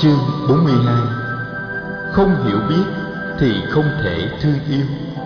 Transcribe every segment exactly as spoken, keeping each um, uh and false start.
Chương bốn mươi hai. Không hiểu biết thì không thể thương yêu.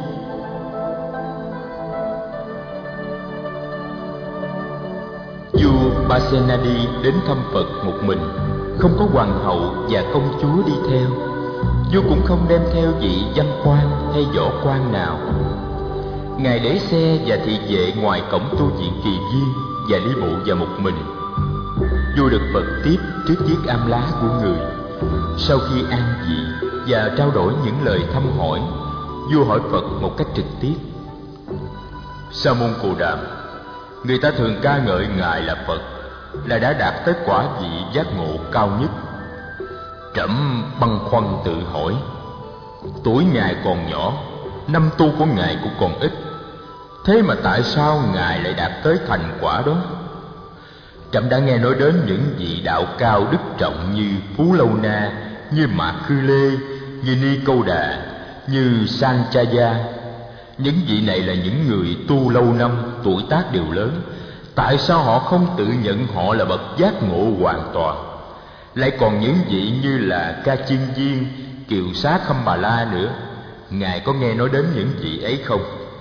Vua Pasenadi đến thăm Phật một mình, không có hoàng hậu và công chúa đi theo. Vua cũng không đem theo vị văn quan hay võ quan nào. Ngài để xe và thị vệ ngoài cổng tu viện Kỳ Viên và đi bộ vào một mình. Vua được Phật tiếp trước chiếc am lá của người. Sau khi an vị và trao đổi những lời thăm hỏi, vua hỏi Phật một cách trực tiếp: Sa môn Cù Đàm, người ta thường ca ngợi ngài là Phật, là đã đạt tới quả vị giác ngộ cao nhất. Trẫm băn khoăn tự hỏi, tuổi ngài còn nhỏ, năm tu của ngài cũng còn ít, thế mà tại sao ngài lại đạt tới thành quả đó? Trẫm đã nghe nói đến những vị đạo cao đức trọng như Phú Lâu Na, như Mạc Khư Lê, như Ni Câu Đà, như Sanchaya. Những vị này là những người tu lâu năm, tuổi tác đều lớn. Tại sao họ không tự nhận họ là bậc giác ngộ hoàn toàn? Lại còn những vị như là Ca Chiên Viên, Kiều Xá Khâm Bà La nữa. Ngài có nghe nói đến những vị ấy không?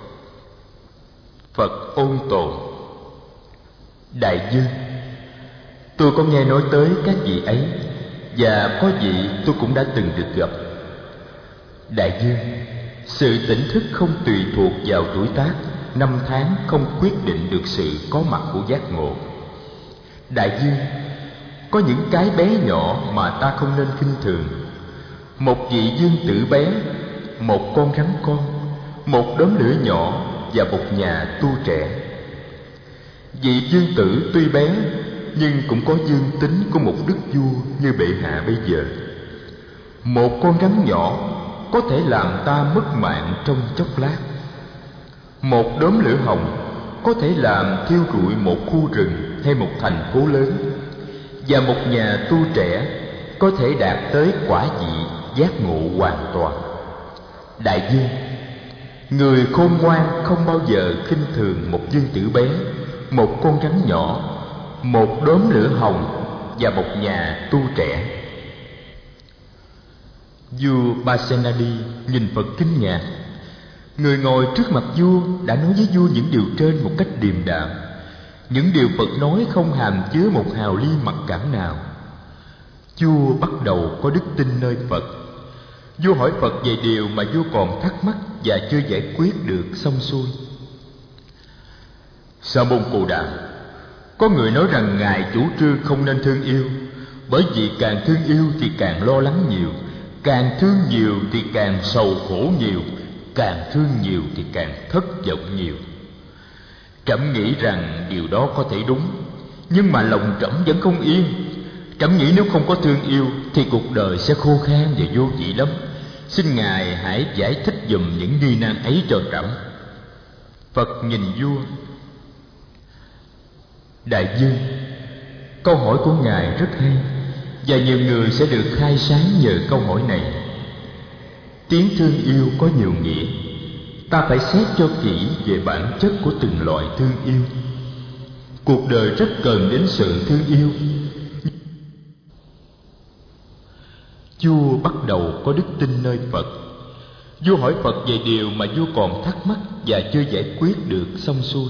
Phật ôn tồn: Đại vương, tôi có nghe nói tới các vị ấy, và có vị tôi cũng đã từng được gặp. Đại vương, sự tỉnh thức không tùy thuộc vào tuổi tác, năm tháng không quyết định được sự có mặt của giác ngộ. Đại vương, có những cái bé nhỏ mà ta không nên khinh thường. Một vị dương tử bé, một con rắn con, một đốm lửa nhỏ và một nhà tu trẻ. Vị dương tử tuy bé nhưng cũng có dương tính của một đức vua như bệ hạ bây giờ. Một con rắn nhỏ có thể làm ta mất mạng trong chốc lát. Một đốm lửa hồng có thể làm thiêu rụi một khu rừng hay một thành phố lớn. Và một nhà tu trẻ có thể đạt tới quả vị giác ngộ hoàn toàn. Đại vương, người khôn ngoan không bao giờ khinh thường một dương tử bé, một con rắn nhỏ, một đốm lửa hồng và một nhà tu trẻ. Vua Pasenadi nhìn Phật kinh ngạc. Người ngồi trước mặt vua đã nói với vua những điều trên một cách điềm đạm. Những điều Phật nói không hàm chứa một hào ly mặc cảm nào. Vua bắt đầu có đức tin nơi Phật. Vua hỏi Phật về điều mà vua còn thắc mắc và chưa giải quyết được xong xuôi. Sa môn Cù Đàm, có người nói rằng ngài chủ trương không nên thương yêu, bởi vì càng thương yêu thì càng lo lắng nhiều, càng thương nhiều thì càng sầu khổ nhiều, càng thương nhiều thì càng thất vọng nhiều. Trẫm nghĩ rằng điều đó có thể đúng, nhưng mà lòng trẫm vẫn không yên. Trẫm nghĩ nếu không có thương yêu thì cuộc đời sẽ khô khan và vô vị lắm. Xin ngài hãy giải thích giùm những nghi nan ấy cho trẫm. Phật nhìn vua: Đại vương, câu hỏi của ngài rất hay, và nhiều người sẽ được khai sáng nhờ câu hỏi này. Tiếng thương yêu có nhiều nghĩa. Ta phải xét cho kỹ về bản chất của từng loại thương yêu. Cuộc đời rất cần đến sự thương yêu. Vua bắt đầu có đức tin nơi Phật. Vua hỏi Phật về điều mà vua còn thắc mắc và chưa giải quyết được xong xuôi.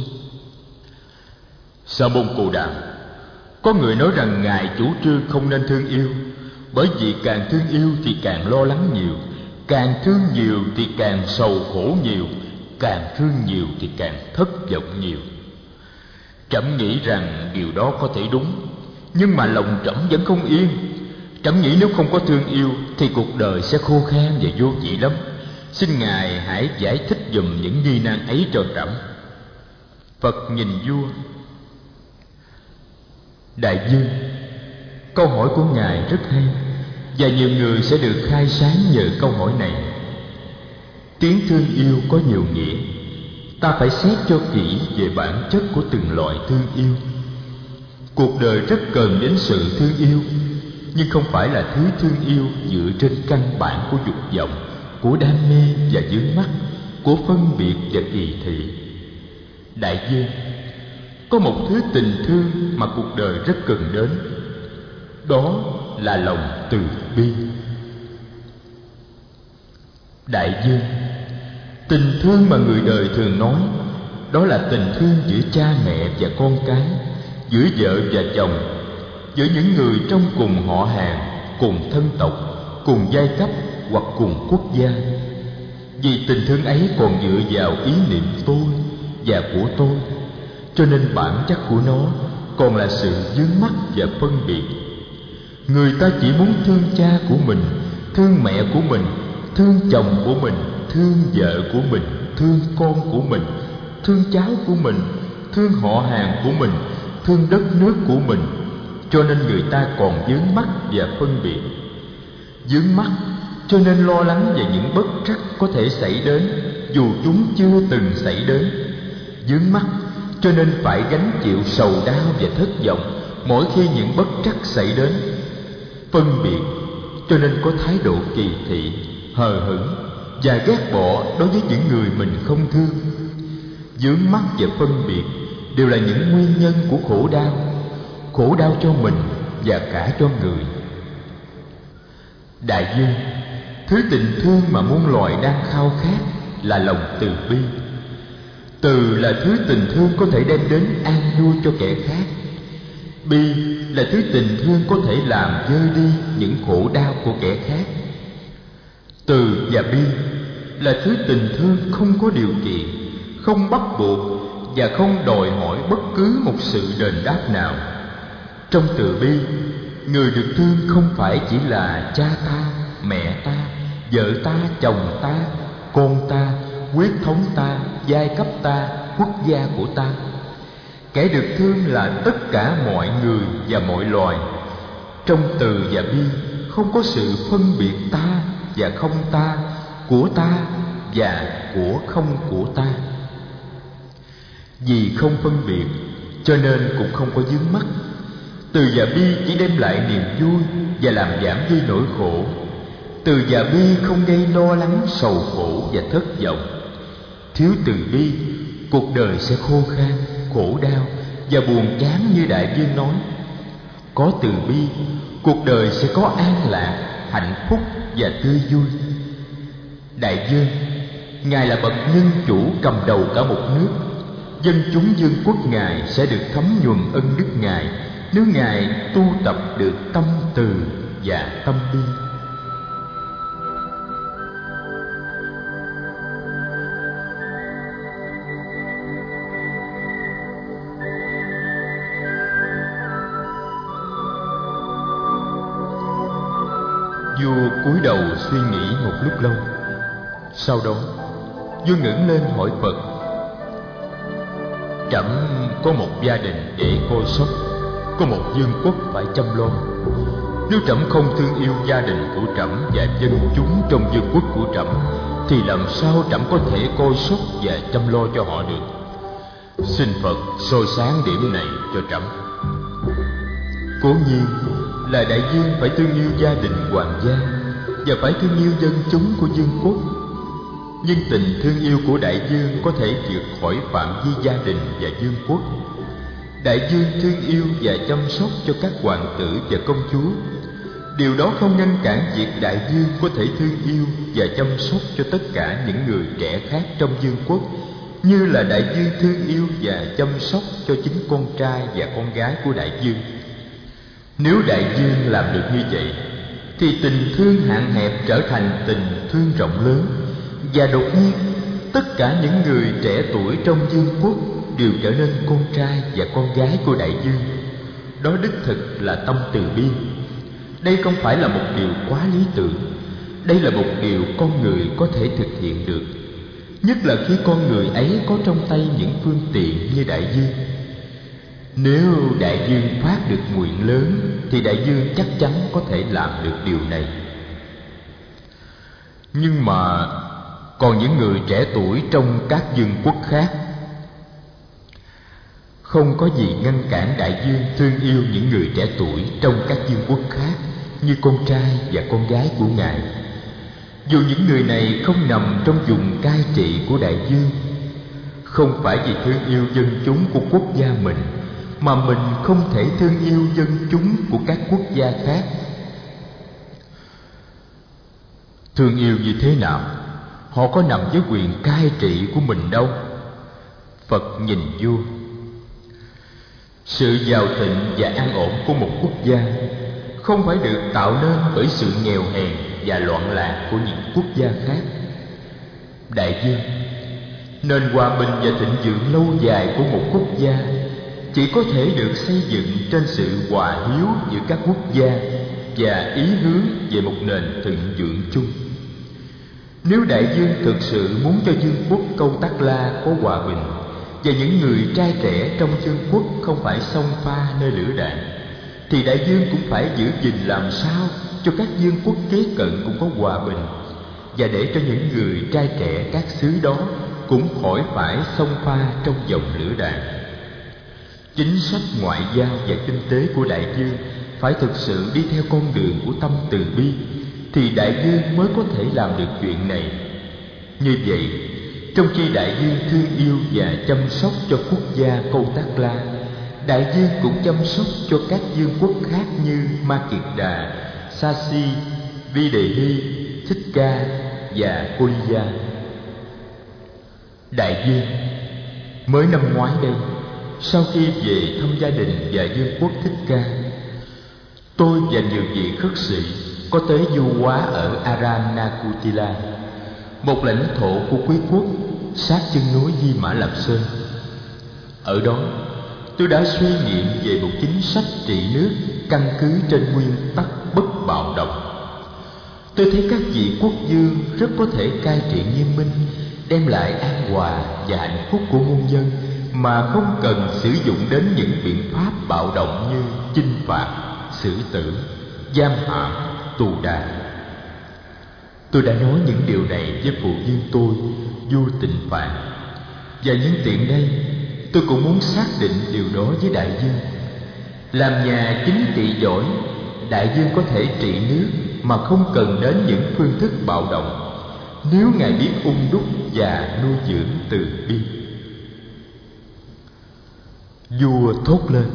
Sa môn Cù Đàm, có người nói rằng ngài chủ trương không nên thương yêu, bởi vì càng thương yêu thì càng lo lắng nhiều, càng thương nhiều thì càng sầu khổ nhiều, càng thương nhiều thì càng thất vọng nhiều. Trẫm nghĩ rằng điều đó có thể đúng, nhưng mà lòng trẫm vẫn không yên. Trẫm nghĩ nếu không có thương yêu thì cuộc đời sẽ khô khan và vô vị lắm. Xin ngài hãy giải thích giùm những nghi nan ấy cho trẫm. Phật nhìn vua: Đại vương, câu hỏi của ngài rất hay, và nhiều người sẽ được khai sáng nhờ câu hỏi này. Tiếng thương yêu có nhiều nghĩa. Ta phải xét cho kỹ về bản chất của từng loại thương yêu. Cuộc đời rất cần đến sự thương yêu, nhưng không phải là thứ thương yêu dựa trên căn bản của dục vọng, của đam mê và vướng mắc, của phân biệt và kỳ thị. Đại vương, có một thứ tình thương mà cuộc đời rất cần đến. Đó là lòng từ bi. Đại dương, tình thương mà người đời thường nói, đó là tình thương giữa cha mẹ và con cái, giữa vợ và chồng, giữa những người trong cùng họ hàng, cùng thân tộc, cùng giai cấp hoặc cùng quốc gia. Vì tình thương ấy còn dựa vào ý niệm tôi và của tôi, cho nên bản chất của nó còn là sự vướng mắc và phân biệt. Người ta chỉ muốn thương cha của mình, thương mẹ của mình, thương chồng của mình, thương vợ của mình, thương con của mình, thương cháu của mình, thương họ hàng của mình, thương đất nước của mình. Cho nên người ta còn vướng mắc và phân biệt. Vướng mắc cho nên lo lắng về những bất trắc có thể xảy đến dù chúng chưa từng xảy đến. Vướng mắc cho nên phải gánh chịu sầu đau và thất vọng mỗi khi những bất trắc xảy đến. Phân biệt cho nên có thái độ kỳ thị, hờ hững và ghét bỏ đối với những người mình không thương. Vướng mắc và phân biệt đều là những nguyên nhân của khổ đau, khổ đau cho mình và cả cho người. Đại dương, thứ tình thương mà muôn loài đang khao khát là lòng từ bi. Từ là thứ tình thương có thể đem đến an vui cho kẻ khác. Bi là thứ tình thương có thể làm vơi đi những khổ đau của kẻ khác. Từ và bi là thứ tình thương không có điều kiện, không bắt buộc và không đòi hỏi bất cứ một sự đền đáp nào. Trong từ bi, người được thương không phải chỉ là cha ta, mẹ ta, vợ ta, chồng ta, con ta, huyết thống ta, giai cấp ta, quốc gia của ta. Kẻ được thương là tất cả mọi người và mọi loài. Trong từ và bi không có sự phân biệt ta và không ta, của ta và của không của ta. Vì không phân biệt cho nên cũng không có vướng mắc. Từ và bi chỉ đem lại niềm vui và làm giảm đi nỗi khổ. Từ và bi không gây lo lắng, sầu khổ và thất vọng. Thiếu từ bi, cuộc đời sẽ khô khan, khổ đau và buồn chán như Đại Dương nói. Có từ bi, cuộc đời sẽ có an lạc, hạnh phúc và tươi vui. Đại Dương, Ngài là bậc nhân chủ cầm đầu cả một nước. Dân chúng vương quốc Ngài sẽ được thấm nhuần ân đức Ngài nếu Ngài tu tập được tâm từ và tâm bi. Vua cúi đầu suy nghĩ một lúc lâu. Sau đó vua ngẩng lên hỏi Phật: Trẫm có một gia đình để coi sóc, có một vương quốc phải chăm lo. Nếu trẫm không thương yêu gia đình của trẫm và dân chúng trong vương quốc của trẫm, thì làm sao trẫm có thể coi sóc và chăm lo cho họ được? Xin Phật soi sáng điểm này cho trẫm. Cố nhiên là Đại Dương phải thương yêu gia đình hoàng gia và phải thương yêu dân chúng của vương quốc. Nhưng tình thương yêu của Đại Dương có thể vượt khỏi phạm vi gia đình và vương quốc. Đại Dương thương yêu và chăm sóc cho các hoàng tử và công chúa. Điều đó không ngăn cản việc Đại Dương có thể thương yêu và chăm sóc cho tất cả những người trẻ khác trong vương quốc, như là Đại Dương thương yêu và chăm sóc cho chính con trai và con gái của Đại Dương. Nếu Đại Dương làm được như vậy, thì tình thương hạn hẹp trở thành tình thương rộng lớn, và đột nhiên tất cả những người trẻ tuổi trong vương quốc đều trở nên con trai và con gái của Đại Dương. Đó đích thực là tâm từ bi. Đây không phải là một điều quá lý tưởng. Đây là một điều con người có thể thực hiện được, nhất là khi con người ấy có trong tay những phương tiện như Đại Dương. Nếu Đại Dương phát được nguyện lớn, thì Đại Dương chắc chắn có thể làm được điều này. Nhưng mà còn những người trẻ tuổi trong các vương quốc khác, không có gì ngăn cản Đại Dương thương yêu những người trẻ tuổi trong các vương quốc khác như con trai và con gái của Ngài. Dù những người này không nằm trong vùng cai trị của Đại Dương. Không phải vì thương yêu dân chúng của quốc gia mình mà mình không thể thương yêu dân chúng của các quốc gia khác. Thương yêu như thế nào? Họ có nằm dưới quyền cai trị của mình đâu. Phật nhìn vua. Sự giàu thịnh và an ổn của một quốc gia không phải được tạo nên bởi sự nghèo hèn và loạn lạc của những quốc gia khác. Đại vương, nền hòa bình và thịnh vượng lâu dài của một quốc gia chỉ có thể được xây dựng trên sự hòa hiếu giữa các quốc gia và ý hướng về một nền thịnh vượng chung. Nếu đại vương thực sự muốn cho vương quốc Câu Tắc La có hòa bình và những người trai trẻ trong vương quốc không phải xông pha nơi lửa đạn, thì đại vương cũng phải giữ gìn làm sao cho các vương quốc kế cận cũng có hòa bình, và để cho những người trai trẻ các xứ đó cũng khỏi phải xông pha trong dòng lửa đạn. Chính sách ngoại giao và kinh tế của đại vương phải thực sự đi theo con đường của tâm từ bi, thì đại vương mới có thể làm được chuyện này. Như vậy, trong khi đại vương thương yêu và chăm sóc cho quốc gia Câu Tắc La, đại vương cũng chăm sóc cho các vương quốc khác như Ma Kiệt Đà, Sa Si, Vi Đề Hy, Thích Ca và Cô Ly Gia. Đại vương, mới năm ngoái đây, sau khi về thăm gia đình và vương quốc Thích Ca, tôi và nhiều vị khất sĩ có tới du hóa ở Aranakutila, một lãnh thổ của quý quốc sát chân núi Di Mã Lạp Sơn. Ở đó, tôi đã suy nghiệm về một chính sách trị nước căn cứ trên nguyên tắc bất bạo động. Tôi thấy các vị quốc vương rất có thể cai trị nghiêm minh, đem lại an hòa và hạnh phúc của muôn dân mà không cần sử dụng đến những biện pháp bạo động như chinh phạt, xử tử, giam hãm, tù đày. Tôi đã nói những điều này với phụ vương tôi, vua Tịnh Phạn, và nhân tiện đây tôi cũng muốn xác định điều đó với đại vương. Làm nhà chính trị giỏi, đại vương có thể trị nước mà không cần đến những phương thức bạo động, nếu ngài biết ung đúc và nuôi dưỡng từ bi. Vua thốt lên: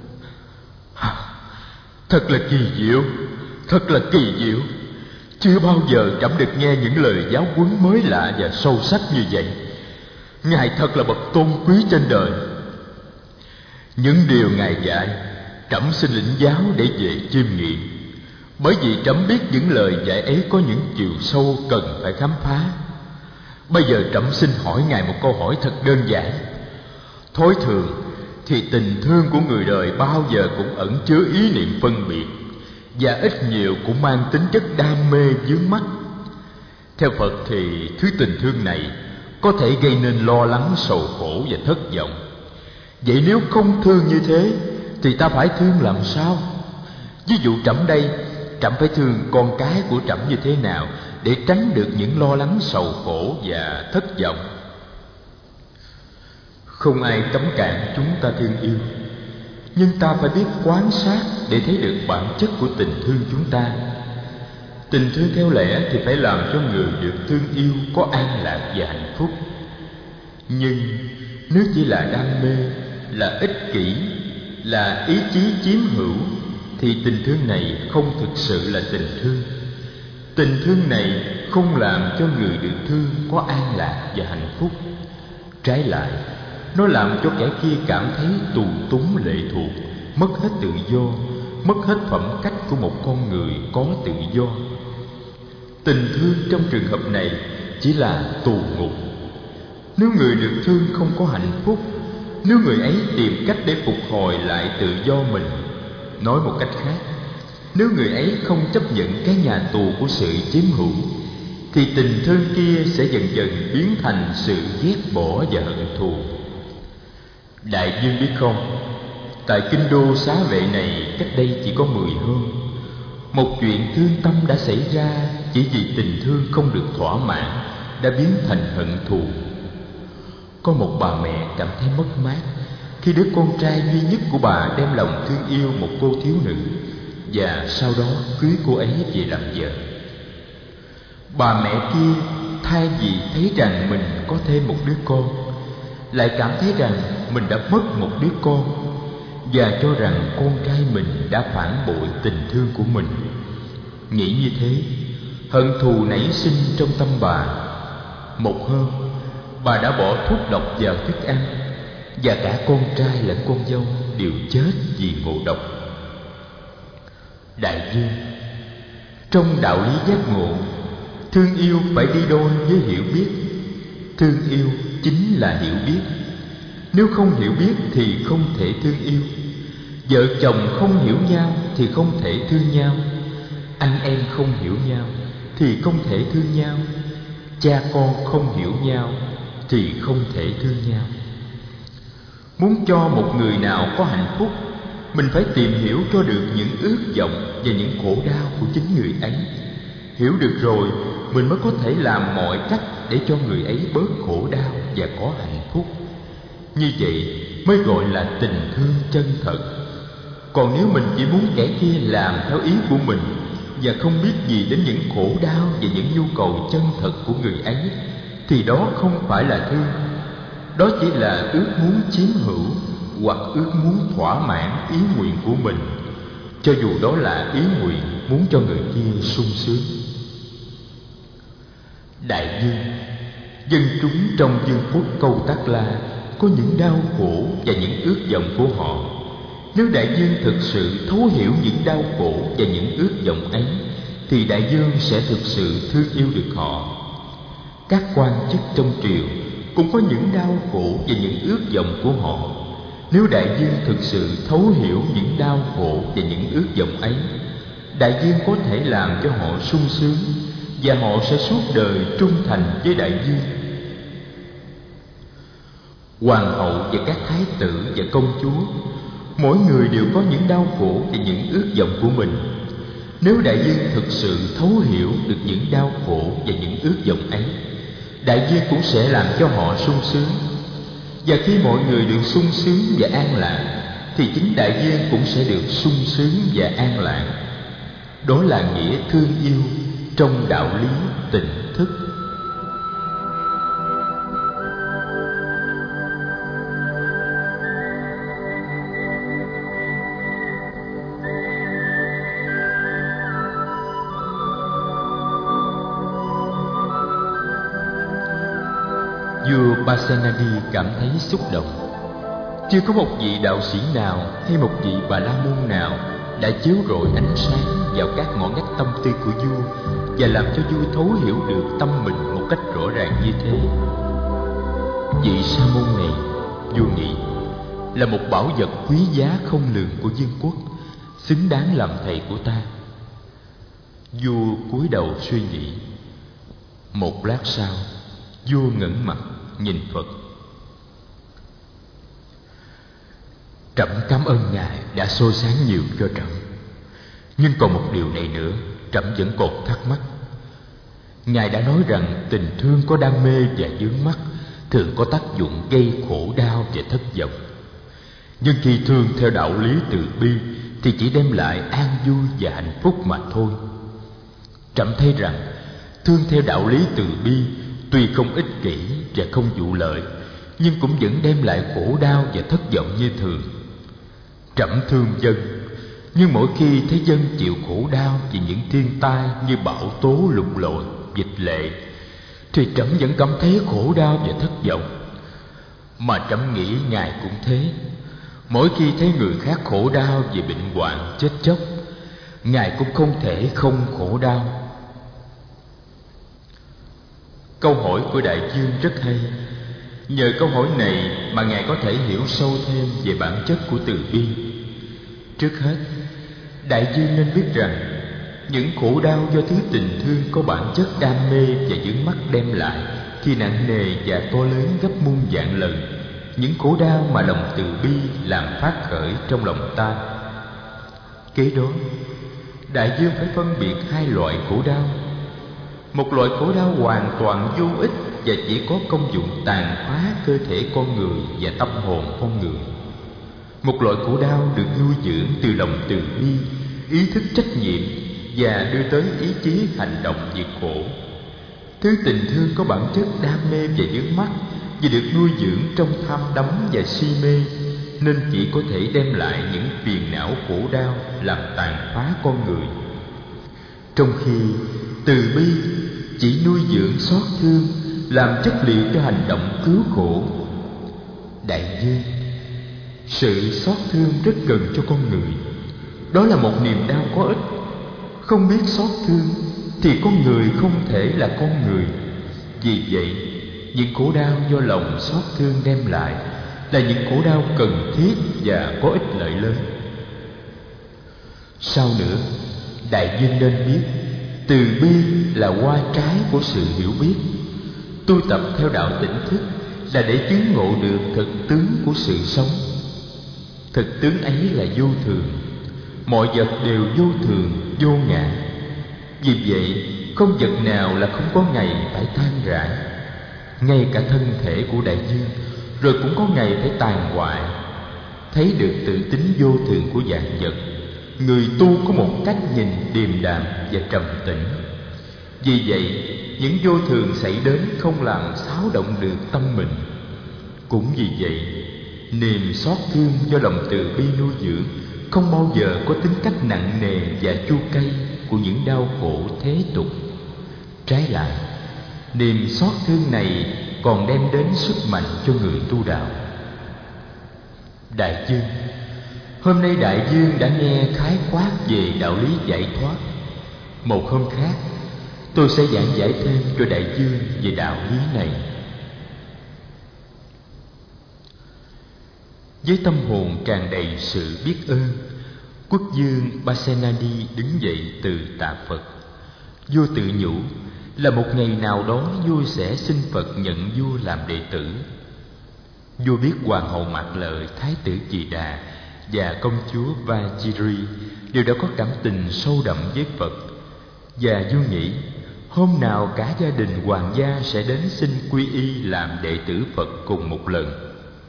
Thật là kỳ diệu, thật là kỳ diệu. Chưa bao giờ trẫm được nghe những lời giáo huấn mới lạ và sâu sắc như vậy. Ngài thật là bậc tôn quý trên đời. Những điều ngài dạy, trẫm xin lĩnh giáo để về chiêm nghiệm, bởi vì trẫm biết những lời dạy ấy có những chiều sâu cần phải khám phá. Bây giờ trẫm xin hỏi ngài một câu hỏi thật đơn giản. Thói thường thì tình thương của người đời bao giờ cũng ẩn chứa ý niệm phân biệt, và ít nhiều cũng mang tính chất đam mê vướng mắc. Theo Phật thì thứ tình thương này có thể gây nên lo lắng, sầu khổ và thất vọng. Vậy nếu không thương như thế thì ta phải thương làm sao? Ví dụ trẫm đây, trẫm phải thương con cái của trẫm như thế nào để tránh được những lo lắng, sầu khổ và thất vọng? Không ai cấm cản chúng ta thương yêu, nhưng ta phải biết quan sát để thấy được bản chất của tình thương chúng ta. Tình thương theo lẽ thì phải làm cho người được thương yêu có an lạc và hạnh phúc. Nhưng nếu chỉ là đam mê, là ích kỷ, là ý chí chiếm hữu, thì tình thương này không thực sự là tình thương. Tình thương này không làm cho người được thương có an lạc và hạnh phúc. Trái lại, nó làm cho kẻ kia cảm thấy tù túng lệ thuộc, mất hết tự do, mất hết phẩm cách của một con người có tự do. Tình thương trong trường hợp này chỉ là tù ngục. Nếu người được thương không có hạnh phúc, nếu người ấy tìm cách để phục hồi lại tự do mình, nói một cách khác, nếu người ấy không chấp nhận cái nhà tù của sự chiếm hữu, thì tình thương kia sẽ dần dần biến thành sự ghét bỏ và hận thù. Đại vương biết không, tại kinh đô Xá Vệ này cách đây chỉ có mười hôm, một chuyện thương tâm đã xảy ra chỉ vì tình thương không được thỏa mãn đã biến thành hận thù. Có một bà mẹ cảm thấy mất mát khi đứa con trai duy nhất của bà đem lòng thương yêu một cô thiếu nữ, và sau đó cưới cô ấy về làm vợ. Bà mẹ kia thay vì thấy rằng mình có thêm một đứa con, lại cảm thấy rằng mình đã mất một đứa con, và cho rằng con trai mình đã phản bội tình thương của mình. Nghĩ như thế, hận thù nảy sinh trong tâm bà. Một hôm, bà đã bỏ thuốc độc vào thức ăn, và cả con trai lẫn con dâu đều chết vì ngộ độc. Đại dương, trong đạo lý giác ngộ, thương yêu phải đi đôi với hiểu biết. Thương yêu chính là hiểu biết. Nếu không hiểu biết thì không thể thương yêu. Vợ chồng không hiểu nhau thì không thể thương nhau. Anh em không hiểu nhau thì không thể thương nhau. Cha con không hiểu nhau thì không thể thương nhau. Muốn cho một người nào có hạnh phúc, mình phải tìm hiểu cho được những ước vọng và những khổ đau của chính người ấy. Hiểu được rồi, mình mới có thể làm mọi cách để cho người ấy bớt khổ đau và có hạnh phúc. Như vậy mới gọi là tình thương chân thật. Còn nếu mình chỉ muốn kẻ kia làm theo ý của mình và không biết gì đến những khổ đau và những nhu cầu chân thật của người ấy, thì đó không phải là thương. Đó chỉ là ước muốn chiếm hữu hoặc ước muốn thỏa mãn ý nguyện của mình, cho dù đó là ý nguyện muốn cho người kia sung sướng. Đại dương, dân chúng trong vương quốc Câu Tát La có những đau khổ và những ước vọng của họ. Nếu đại dương thực sự thấu hiểu những đau khổ và những ước vọng ấy, thì đại dương sẽ thực sự thương yêu được họ. Các quan chức trong triều cũng có những đau khổ và những ước vọng của họ. Nếu đại dương thực sự thấu hiểu những đau khổ và những ước vọng ấy, đại dương có thể làm cho họ sung sướng, và họ sẽ suốt đời trung thành với đại dương. Hoàng hậu và các thái tử và công chúa, mỗi người đều có những đau khổ và những ước vọng của mình. Nếu đại dương thực sự thấu hiểu được những đau khổ và những ước vọng ấy, đại dương cũng sẽ làm cho họ sung sướng. Và khi mọi người được sung sướng và an lạc, thì chính đại dương cũng sẽ được sung sướng và an lạc. Đó là nghĩa thương yêu trong đạo lý tỉnh thức. Vua Pasenadi cảm thấy xúc động. Chưa có một vị đạo sĩ nào hay một vị Bà La Môn nào đã chiếu rọi ánh sáng vào các ngõ ngách tâm tư của vua và làm cho vua thấu hiểu được tâm mình một cách rõ ràng như thế. Vị sa môn này, vua nghĩ, là một bảo vật quý giá không lường của vương quốc, xứng đáng làm thầy của ta. Vua cúi đầu suy nghĩ. Một lát sau, vua ngẩng mặt nhìn Phật. Trẫm cảm ơn Ngài đã soi sáng nhiều cho trẫm. Nhưng còn một điều này nữa, trẫm vẫn còn thắc mắc. Ngài đã nói rằng tình thương có đam mê và vướng mắc thường có tác dụng gây khổ đau và thất vọng. Nhưng khi thương theo đạo lý từ bi thì chỉ đem lại an vui và hạnh phúc mà thôi. Trẫm thấy rằng thương theo đạo lý từ bi tuy không ích kỷ và không vụ lợi, nhưng cũng vẫn đem lại khổ đau và thất vọng như thường. Trẫm thương dân, nhưng mỗi khi thấy dân chịu khổ đau vì những thiên tai như bão tố, lụt lội, dịch lệ, thì trẫm vẫn cảm thấy khổ đau và thất vọng. Mà trẫm nghĩ Ngài cũng thế. Mỗi khi thấy người khác khổ đau vì bệnh hoạn, chết chóc, Ngài cũng không thể không khổ đau. Câu hỏi của đại dương rất hay. Nhờ câu hỏi này mà Ngài có thể hiểu sâu thêm về bản chất của từ bi. Trước hết, đại dương nên biết rằng những khổ đau do thứ tình thương có bản chất đam mê và vướng mắc đem lại thì nặng nề và to lớn gấp muôn vạn lần những khổ đau mà lòng từ bi làm phát khởi trong lòng ta. Kế đó, đại dương phải phân biệt hai loại khổ đau. Một loại khổ đau hoàn toàn vô ích và chỉ có công dụng tàn phá cơ thể con người và tâm hồn con người. Một loại khổ đau được nuôi dưỡng từ lòng từ bi, ý thức trách nhiệm và đưa tới ý chí hành động diệt khổ. Thứ tình thương có bản chất đam mê và vướng mắc vì được nuôi dưỡng trong tham đắm và si mê, nên chỉ có thể đem lại những phiền não khổ đau làm tàn phá con người. Trong khi Từ bi chỉ nuôi dưỡng xót thương, làm chất liệu cho hành động cứu khổ. Đại dương, sự xót thương rất cần cho con người. Đó là một niềm đau có ích. Không biết xót thương thì con người không thể là con người. Vì vậy, những khổ đau do lòng xót thương đem lại là những khổ đau cần thiết và có ích lợi lớn. Sau nữa, đại dương nên biết từ bi là hoa trái của sự hiểu biết. Tu tập theo đạo tỉnh thức là để chứng ngộ được thực tướng của sự sống. Thực tướng ấy là vô thường. Mọi vật đều vô thường, vô ngã. Vì vậy, không vật nào là không có ngày phải tan rã. Ngay cả thân thể của đại dương rồi cũng có ngày phải tàn hoại. Thấy được tự tính vô thường của vạn vật, người tu có một cách nhìn điềm đạm và trầm tĩnh. Vì vậy, những vô thường xảy đến không làm xáo động được tâm mình. Cũng vì vậy, niềm xót thương do lòng từ bi nuôi dưỡng không bao giờ có tính cách nặng nề và chua cay của những đau khổ thế tục. Trái lại, niềm xót thương này còn đem đến sức mạnh cho người tu đạo. Đại dương, hôm nay đại dương đã nghe khái quát về đạo lý giải thoát. Một hôm khác, tôi sẽ giảng giải thêm cho đại dương về đạo lý này. Với tâm hồn tràn đầy sự biết ơn, quốc vương Pasenadi đứng dậy từ tạ Phật. Vua tự nhủ là một ngày nào đó vua sẽ xin Phật nhận vua làm đệ tử. Vua biết hoàng hậu Mạc Lợi, thái tử Kỳ Đà và công chúa Vajiri đều đã có cảm tình sâu đậm với Phật, và vua nghĩ hôm nào cả gia đình hoàng gia sẽ đến xin quy y làm đệ tử Phật cùng một lần.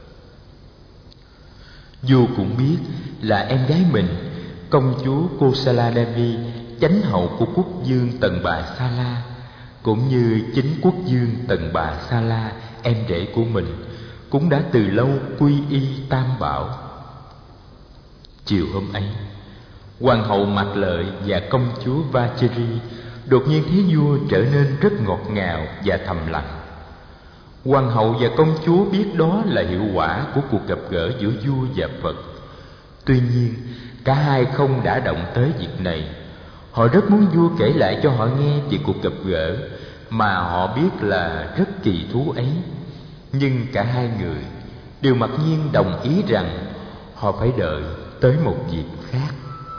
Vua cũng biết là em gái mình, công chúa Kosala Devi, chánh hậu của quốc vương Tần Bà Sa La, cũng như chính quốc vương Tần Bà Sa La, em rể của mình, cũng đã từ lâu quy y Tam Bảo. Chiều hôm ấy, hoàng hậu Mạc Lợi và công chúa Vajiri đột nhiên thấy vua trở nên rất ngọt ngào và thầm lặng. Hoàng hậu và công chúa biết đó là hiệu quả của cuộc gặp gỡ giữa vua và Phật. Tuy nhiên, cả hai không đã động tới việc này. Họ rất muốn vua kể lại cho họ nghe về cuộc gặp gỡ mà họ biết là rất kỳ thú ấy. Nhưng cả hai người đều mặc nhiên đồng ý rằng họ phải đợi tới một dịp khác.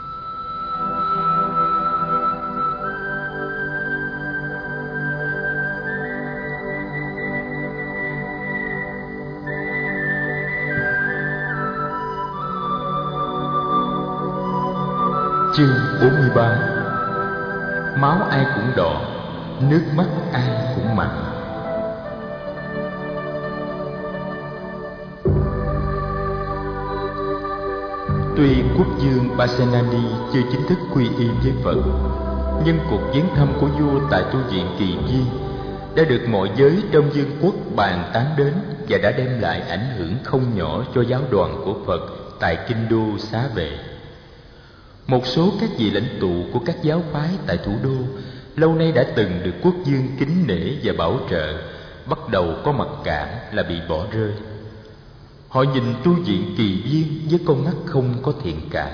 Chương bốn mươi ba. Máu ai cũng đỏ, nước mắt ai cũng mặn. Tuy quốc vương Pasenadi chưa chính thức quy y với Phật, nhưng cuộc viếng thăm của vua tại tu viện Kỳ Viên đã được mọi giới trong vương quốc bàn tán đến và đã đem lại ảnh hưởng không nhỏ cho giáo đoàn của Phật tại kinh đô Xá Vệ. Một số các vị lãnh tụ của các giáo phái tại thủ đô lâu nay đã từng được quốc vương kính nể và bảo trợ, bắt đầu có mặc cảm là bị bỏ rơi. Họ nhìn tu viện Kỳ Viên với con mắt không có thiện cảm.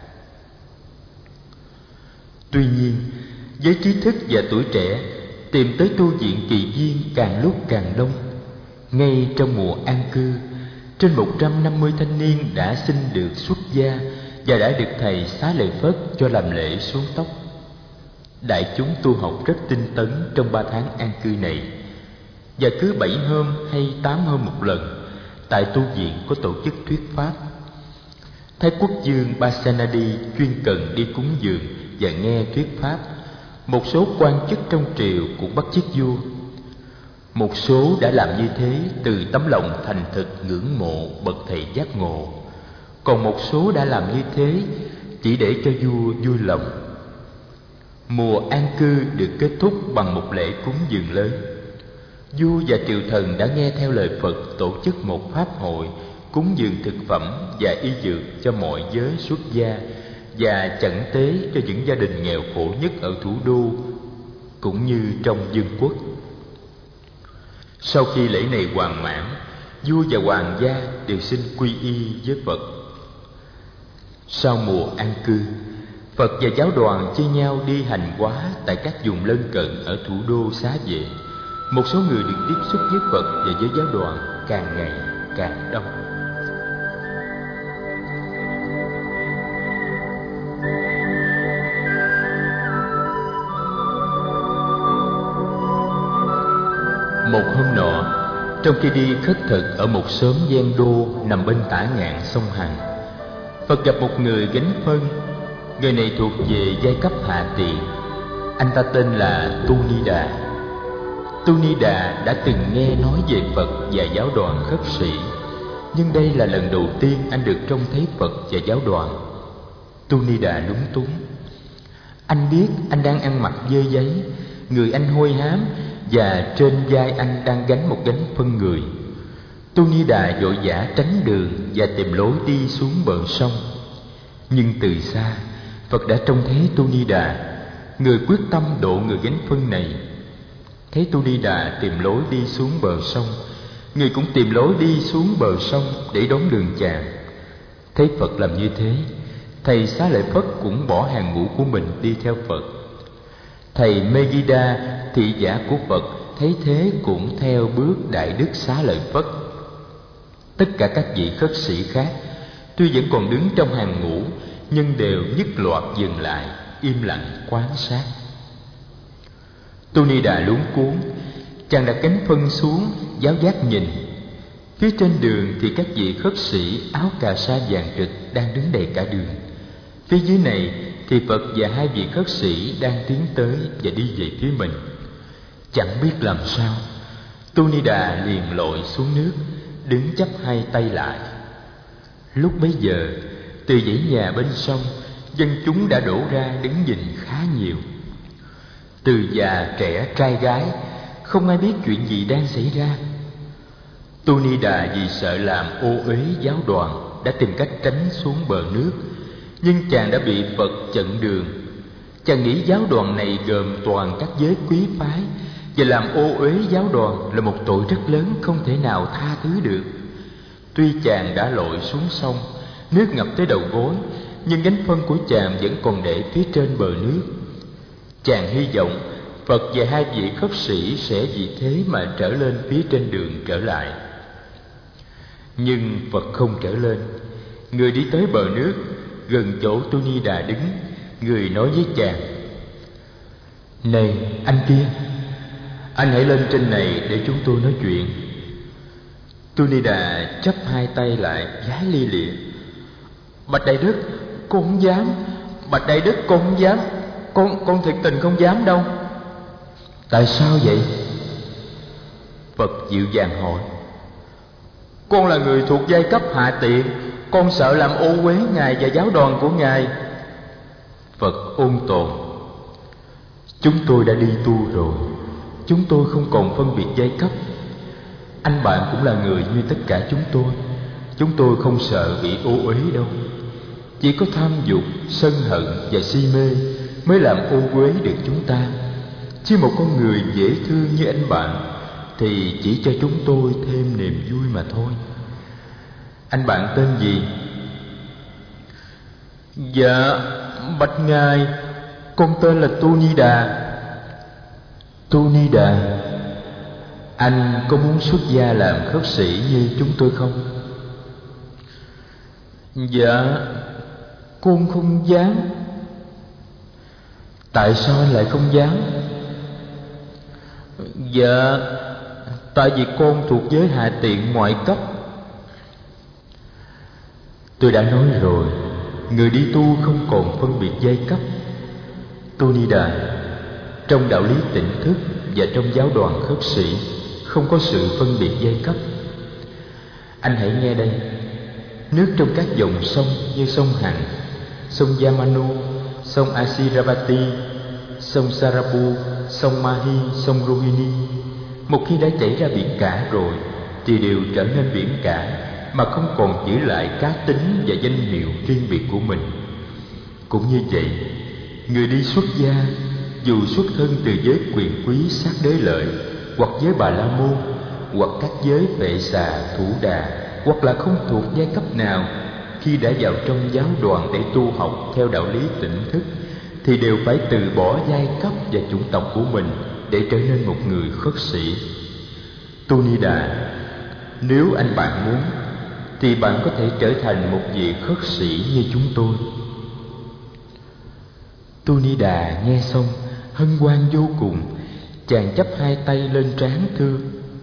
Tuy nhiên, với trí thức và tuổi trẻ tìm tới tu viện Kỳ Viên càng lúc càng đông. Ngay trong mùa an cư, trên một trăm năm mươi thanh niên đã xin được xuất gia và đã được thầy Xá Lợi Phất cho làm lễ xuống tóc. Đại chúng tu học rất tinh tấn trong ba tháng an cư này, và cứ bảy hôm hay tám hôm một lần, tại tu viện có tổ chức thuyết pháp. Thái quốc vương Pasenadi chuyên cần đi cúng dường và nghe thuyết pháp. Một số quan chức trong triều cũng bắt chước vua. Một số đã làm như thế từ tấm lòng thành thực ngưỡng mộ bậc thầy giác ngộ, còn một số đã làm như thế chỉ để cho vua vui lòng. Mùa an cư được kết thúc bằng một lễ cúng dường lớn. Vua và triều thần đã nghe theo lời Phật tổ chức một pháp hội cúng dường thực phẩm và y dược cho mọi giới xuất gia và chẩn tế cho những gia đình nghèo khổ nhất ở thủ đô cũng như trong vương quốc. Sau khi lễ này hoàn mãn, vua và hoàng gia đều xin quy y với Phật. Sau mùa an cư, Phật và giáo đoàn chia nhau đi hành hóa tại các vùng lân cận ở thủ đô Xá Vệ. Một số người được tiếp xúc với Phật và với giáo đoàn càng ngày càng đông. Một hôm nọ, trong khi đi khất thực ở một xóm ven đô nằm bên tả ngạn sông Hằng, Phật gặp một người gánh phân. Người này thuộc về giai cấp hạ tiện. Anh ta tên là Tu Ni Đà. Tu Ni Đà đã từng nghe nói về Phật và giáo đoàn khất sĩ, nhưng đây là lần đầu tiên anh được trông thấy Phật và giáo đoàn. Tu Ni Đà lúng túng. Anh biết anh đang ăn mặc dơ giấy, người anh hôi hám, và trên vai anh đang gánh một gánh phân người. Tu Ni Đà vội vã tránh đường và tìm lối đi xuống bờ sông. Nhưng từ xa, Phật đã trông thấy Tu Ni Đà, người quyết tâm độ người gánh phân này. Thấy Tu Ni Đà tìm lối đi xuống bờ sông, người cũng tìm lối đi xuống bờ sông để đón đường chàng. Thấy Phật làm như thế, thầy Xá Lợi Phất cũng bỏ hàng ngũ của mình đi theo Phật. Thầy Megiddo, thị giả của Phật, thấy thế cũng theo bước Đại Đức Xá Lợi Phất. Tất cả các vị khất sĩ khác tuy vẫn còn đứng trong hàng ngũ, nhưng đều nhất loạt dừng lại, im lặng quan sát. Tu Ni Đà luống cuống, chàng đặt cánh phân xuống, giáo giác nhìn. Phía trên đường thì các vị khất sĩ áo cà sa vàng rực đang đứng đầy cả đường. Phía dưới này thì Phật và hai vị khất sĩ đang tiến tới và đi về phía mình. Chẳng biết làm sao, Tu Ni Đà liền lội xuống nước, đứng chắp hai tay lại. Lúc bấy giờ, từ dãy nhà bên sông, dân chúng đã đổ ra đứng nhìn khá nhiều. Từ già trẻ trai gái, không ai biết chuyện gì đang xảy ra. Tu Ni Đà vì sợ làm ô uế giáo đoàn đã tìm cách tránh xuống bờ nước, nhưng chàng đã bị Phật chặn đường. Chàng nghĩ giáo đoàn này gồm toàn các giới quý phái, và làm ô uế giáo đoàn là một tội rất lớn, không thể nào tha thứ được. Tuy chàng đã lội xuống sông, nước ngập tới đầu gối, nhưng gánh phân của chàng vẫn còn để phía trên bờ nước. Chàng hy vọng Phật và hai vị khất sĩ sẽ vì thế mà trở lên phía trên đường trở lại. Nhưng Phật không trở lên. Người đi tới bờ nước, gần chỗ Tu Ni Đà đứng, người nói với chàng: "Này anh kia, anh hãy lên trên này để chúng tôi nói chuyện." Tu Ni Đà chắp hai tay lại, vái li lịa: "Bạch Đại Đức, con không dám. Bạch Đại Đức, con không dám. Con con thiệt tình không dám đâu." "Tại sao vậy?" Phật dịu dàng hỏi. "Con là người thuộc giai cấp hạ tiện, con sợ làm ô uế ngài và giáo đoàn của ngài." Phật ôn tồn: "Chúng tôi đã đi tu rồi, chúng tôi không còn phân biệt giai cấp. Anh bạn cũng là người như tất cả chúng tôi. Chúng tôi không sợ bị ô uế đâu. Chỉ có tham dục, sân hận và si mê mới làm ô uế được chúng ta. Chứ một con người dễ thương như anh bạn thì chỉ cho chúng tôi thêm niềm vui mà thôi." "Anh bạn tên gì?" "Dạ, bạch ngài, con tên là Tu Ni Đà." "Tu Ni Đà, anh có muốn xuất gia làm khất sĩ như chúng tôi không?" "Dạ, con không dám." "Tại sao anh lại không dám?" "Dạ, tại vì con thuộc giới hạ tiện ngoại cấp." "Tôi đã nói rồi, người đi tu không còn phân biệt giai cấp. Tu Ni Đà, trong đạo lý tỉnh thức và trong giáo đoàn khất sĩ không có sự phân biệt giai cấp. Anh hãy nghe đây. Nước trong các dòng sông như sông Hằng, sông Yamanu, sông Asiravati, sông Sarabu, sông Mahi, sông Rohini, một khi đã chảy ra biển cả rồi thì đều trở nên biển cả, mà không còn giữ lại cá tính và danh hiệu riêng biệt của mình. Cũng như vậy, người đi xuất gia dù xuất thân từ giới quyền quý sát đế lợi, hoặc giới Bà La Môn, hoặc các giới Vệ Xà, Thủ Đà, hoặc là không thuộc giai cấp nào, khi đã vào trong giáo đoàn để tu học theo đạo lý tỉnh thức, thì đều phải từ bỏ giai cấp và chủng tộc của mình để trở nên một người khất sĩ. Tu Ni Đà, nếu anh bạn muốn, thì bạn có thể trở thành một vị khất sĩ như chúng tôi. Tu Ni Đà nghe xong hân hoan vô cùng, chàng chắp hai tay lên trán thưa: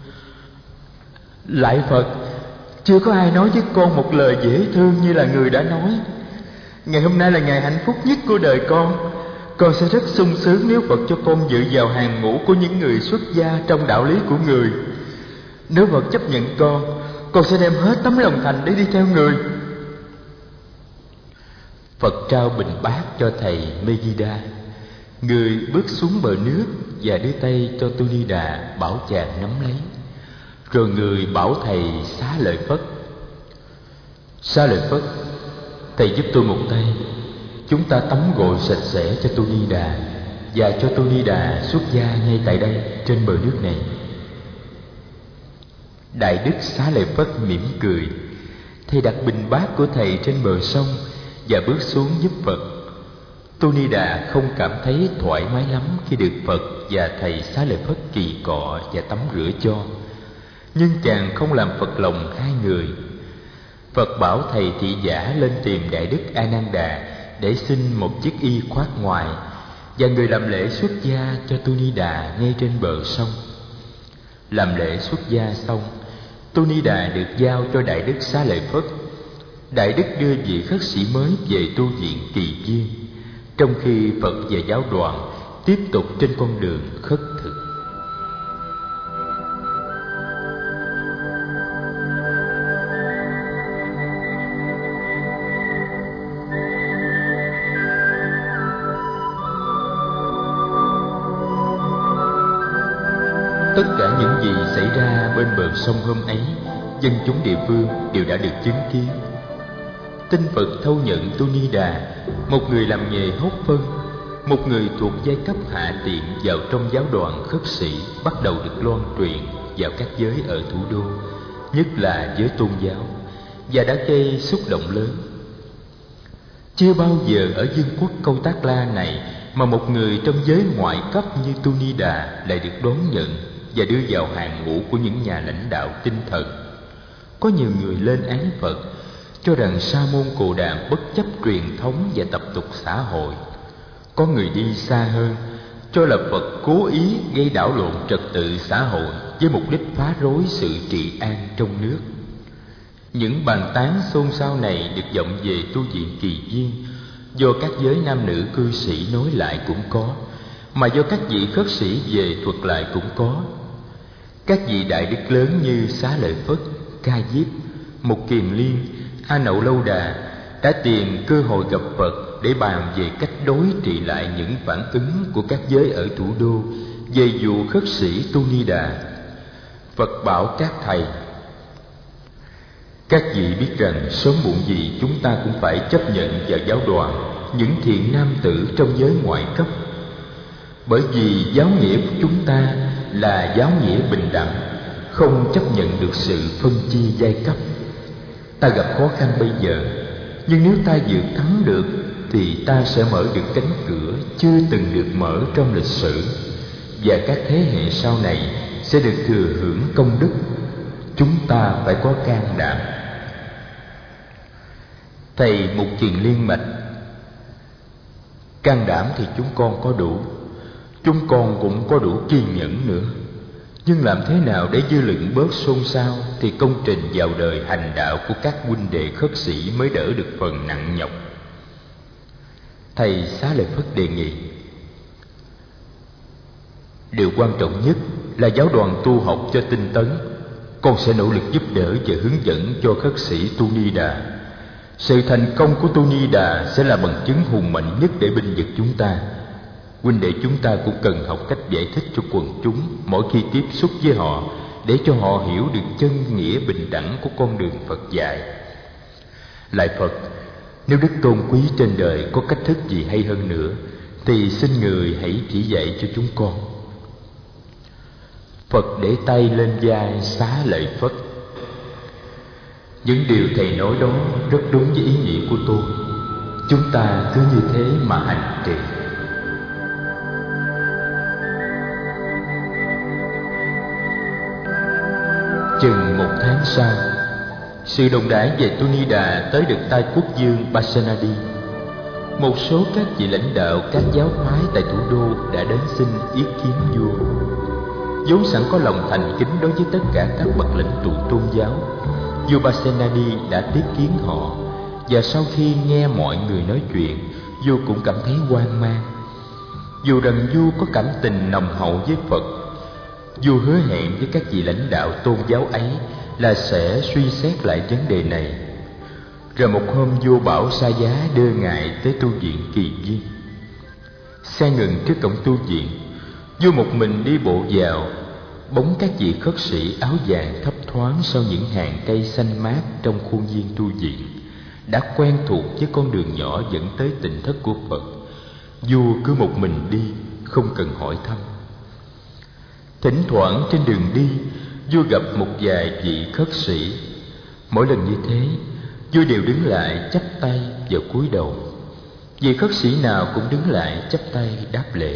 Lạy Phật, chưa có ai nói với con một lời dễ thương như là người đã nói. Ngày hôm nay là ngày hạnh phúc nhất của đời con. Con sẽ rất sung sướng nếu Phật cho con dự vào hàng ngũ của những người xuất gia trong đạo lý của người. Nếu Phật chấp nhận con, con sẽ đem hết tấm lòng thành để đi theo người. Phật trao bình bát cho thầy Megiddo. Người bước xuống bờ nước và đưa tay cho Tu Ni Đà bảo chàng nắm lấy. Rồi người bảo thầy Xá Lợi Phất: Xá Lợi Phất, thầy giúp tôi một tay. Chúng ta tắm gội sạch sẽ cho Tu Ni Đà, và cho Tu Ni Đà xuất gia ngay tại đây, trên bờ nước này. Đại đức Xá Lợi Phất mỉm cười. Thầy đặt bình bát của thầy trên bờ sông và bước xuống giúp Phật. Tu Ni Đà không cảm thấy thoải mái lắm khi được Phật và thầy Xá Lợi Phất kỳ cọ và tắm rửa cho. Nhưng chàng không làm phật lòng hai người. Phật bảo thầy thị giả lên tìm Đại đức A Nan Đà để xin một chiếc y khoác ngoài, và người làm lễ xuất gia cho Tu Ni Đà ngay trên bờ sông. Làm lễ xuất gia xong, Tu Ni Đà được giao cho Đại đức Xá Lợi Phất. Đại đức đưa vị khất sĩ mới về tu viện Kỳ Viên, trong khi Phật và giáo đoàn tiếp tục trên con đường khất thực. Tất cả những gì xảy ra bên bờ sông hôm ấy, dân chúng địa phương đều đã được chứng kiến. Tin Phật thâu nhận Tu Ni Đà, một người làm nghề hốt phân, một người thuộc giai cấp hạ tiện, vào trong giáo đoàn khất sĩ, bắt đầu được loan truyền vào các giới ở thủ đô, nhất là giới tôn giáo, và đã gây xúc động lớn. Chưa bao giờ ở vương quốc Câu Tác La này mà một người trong giới ngoại cấp như Tu Ni Đà lại được đón nhận và đưa vào hàng ngũ của những nhà lãnh đạo tinh thần. Có nhiều người lên án Phật, cho rằng Sa môn Cồ Đàm bất chấp truyền thống và tập tục xã hội. Có người đi xa hơn, cho là Phật cố ý gây đảo lộn trật tự xã hội với mục đích phá rối sự trị an trong nước. Những bàn tán xôn xao này được vọng về tu viện Kỳ Viên do các giới nam nữ cư sĩ nói lại cũng có, mà do các vị khất sĩ về thuật lại cũng có. Các vị đại đức lớn như Xá Lợi Phất, Ca Diếp, Mục Kiền Liên, A Nậu Lâu Đà đã tìm cơ hội gặp Phật để bàn về cách đối trị lại những phản ứng của các giới ở thủ đô về vụ khất sĩ Tu Ni Đà. Phật bảo các thầy: Các vị biết rằng sớm muộn gì chúng ta cũng phải chấp nhận vào giáo đoàn những thiện nam tử trong giới ngoại cấp, bởi vì giáo nghĩa của chúng ta là giáo nghĩa bình đẳng, không chấp nhận được sự phân chia giai cấp. Ta gặp khó khăn bây giờ, nhưng nếu ta vượt thắng được thì ta sẽ mở được cánh cửa chưa từng được mở trong lịch sử, và các thế hệ sau này sẽ được thừa hưởng công đức. Chúng ta phải có can đảm. Thầy Mục Kiền Liên mạch: Can đảm thì chúng con có đủ, chúng con cũng có đủ kiên nhẫn nữa. Nhưng làm thế nào để dư luận bớt xôn xao thì công trình vào đời hành đạo của các huynh đệ khất sĩ mới đỡ được phần nặng nhọc. Thầy Xá Lợi Phất đề nghị: Điều quan trọng nhất là giáo đoàn tu học cho tinh tấn. Con sẽ nỗ lực giúp đỡ và hướng dẫn cho khất sĩ Tu Ni Đà. Sự thành công của Tu Ni Đà sẽ là bằng chứng hùng mạnh nhất để binh vực chúng ta. Huynh đệ chúng ta cũng cần học cách giải thích cho quần chúng mỗi khi tiếp xúc với họ, để cho họ hiểu được chân nghĩa bình đẳng của con đường Phật dạy. Lại Phật, nếu Đức Tôn Quý trên đời có cách thức gì hay hơn nữa, thì xin người hãy chỉ dạy cho chúng con. Phật để tay lên vai xá lợi Phất: những điều thầy nói đó rất đúng với ý nghĩa của tôi. Chúng ta cứ như thế mà hành trì. Chừng một tháng sau, sự đồn đãi về Tu Ni Đà tới được tai quốc vương Pasenadi. Một số các vị lãnh đạo các giáo phái tại thủ đô đã đến xin ý kiến vua. Vốn sẵn có lòng thành kính đối với tất cả các bậc lãnh tụ tôn giáo, vua Pasenadi đã tiếp kiến họ, và sau khi nghe mọi người nói chuyện, vua cũng cảm thấy hoang mang. Dù rằng vua có cảm tình nồng hậu với Phật, vua hứa hẹn với các vị lãnh đạo tôn giáo ấy là sẽ suy xét lại vấn đề này. Rồi một hôm, vua bảo xa giá đưa ngài tới tu viện Kỳ Viên. Xe ngừng trước cổng tu viện, vua một mình đi bộ vào. Bóng các vị khất sĩ áo vàng thấp thoáng sau những hàng cây xanh mát trong khuôn viên tu viện, đã quen thuộc với con đường nhỏ dẫn tới tịnh thất của Phật. Vua cứ một mình đi, không cần hỏi thăm. Thỉnh thoảng trên đường đi, vua gặp một vài vị khất sĩ. Mỗi lần như thế, vua đều đứng lại chắp tay và cúi đầu. Vị khất sĩ nào cũng đứng lại chắp tay đáp lễ.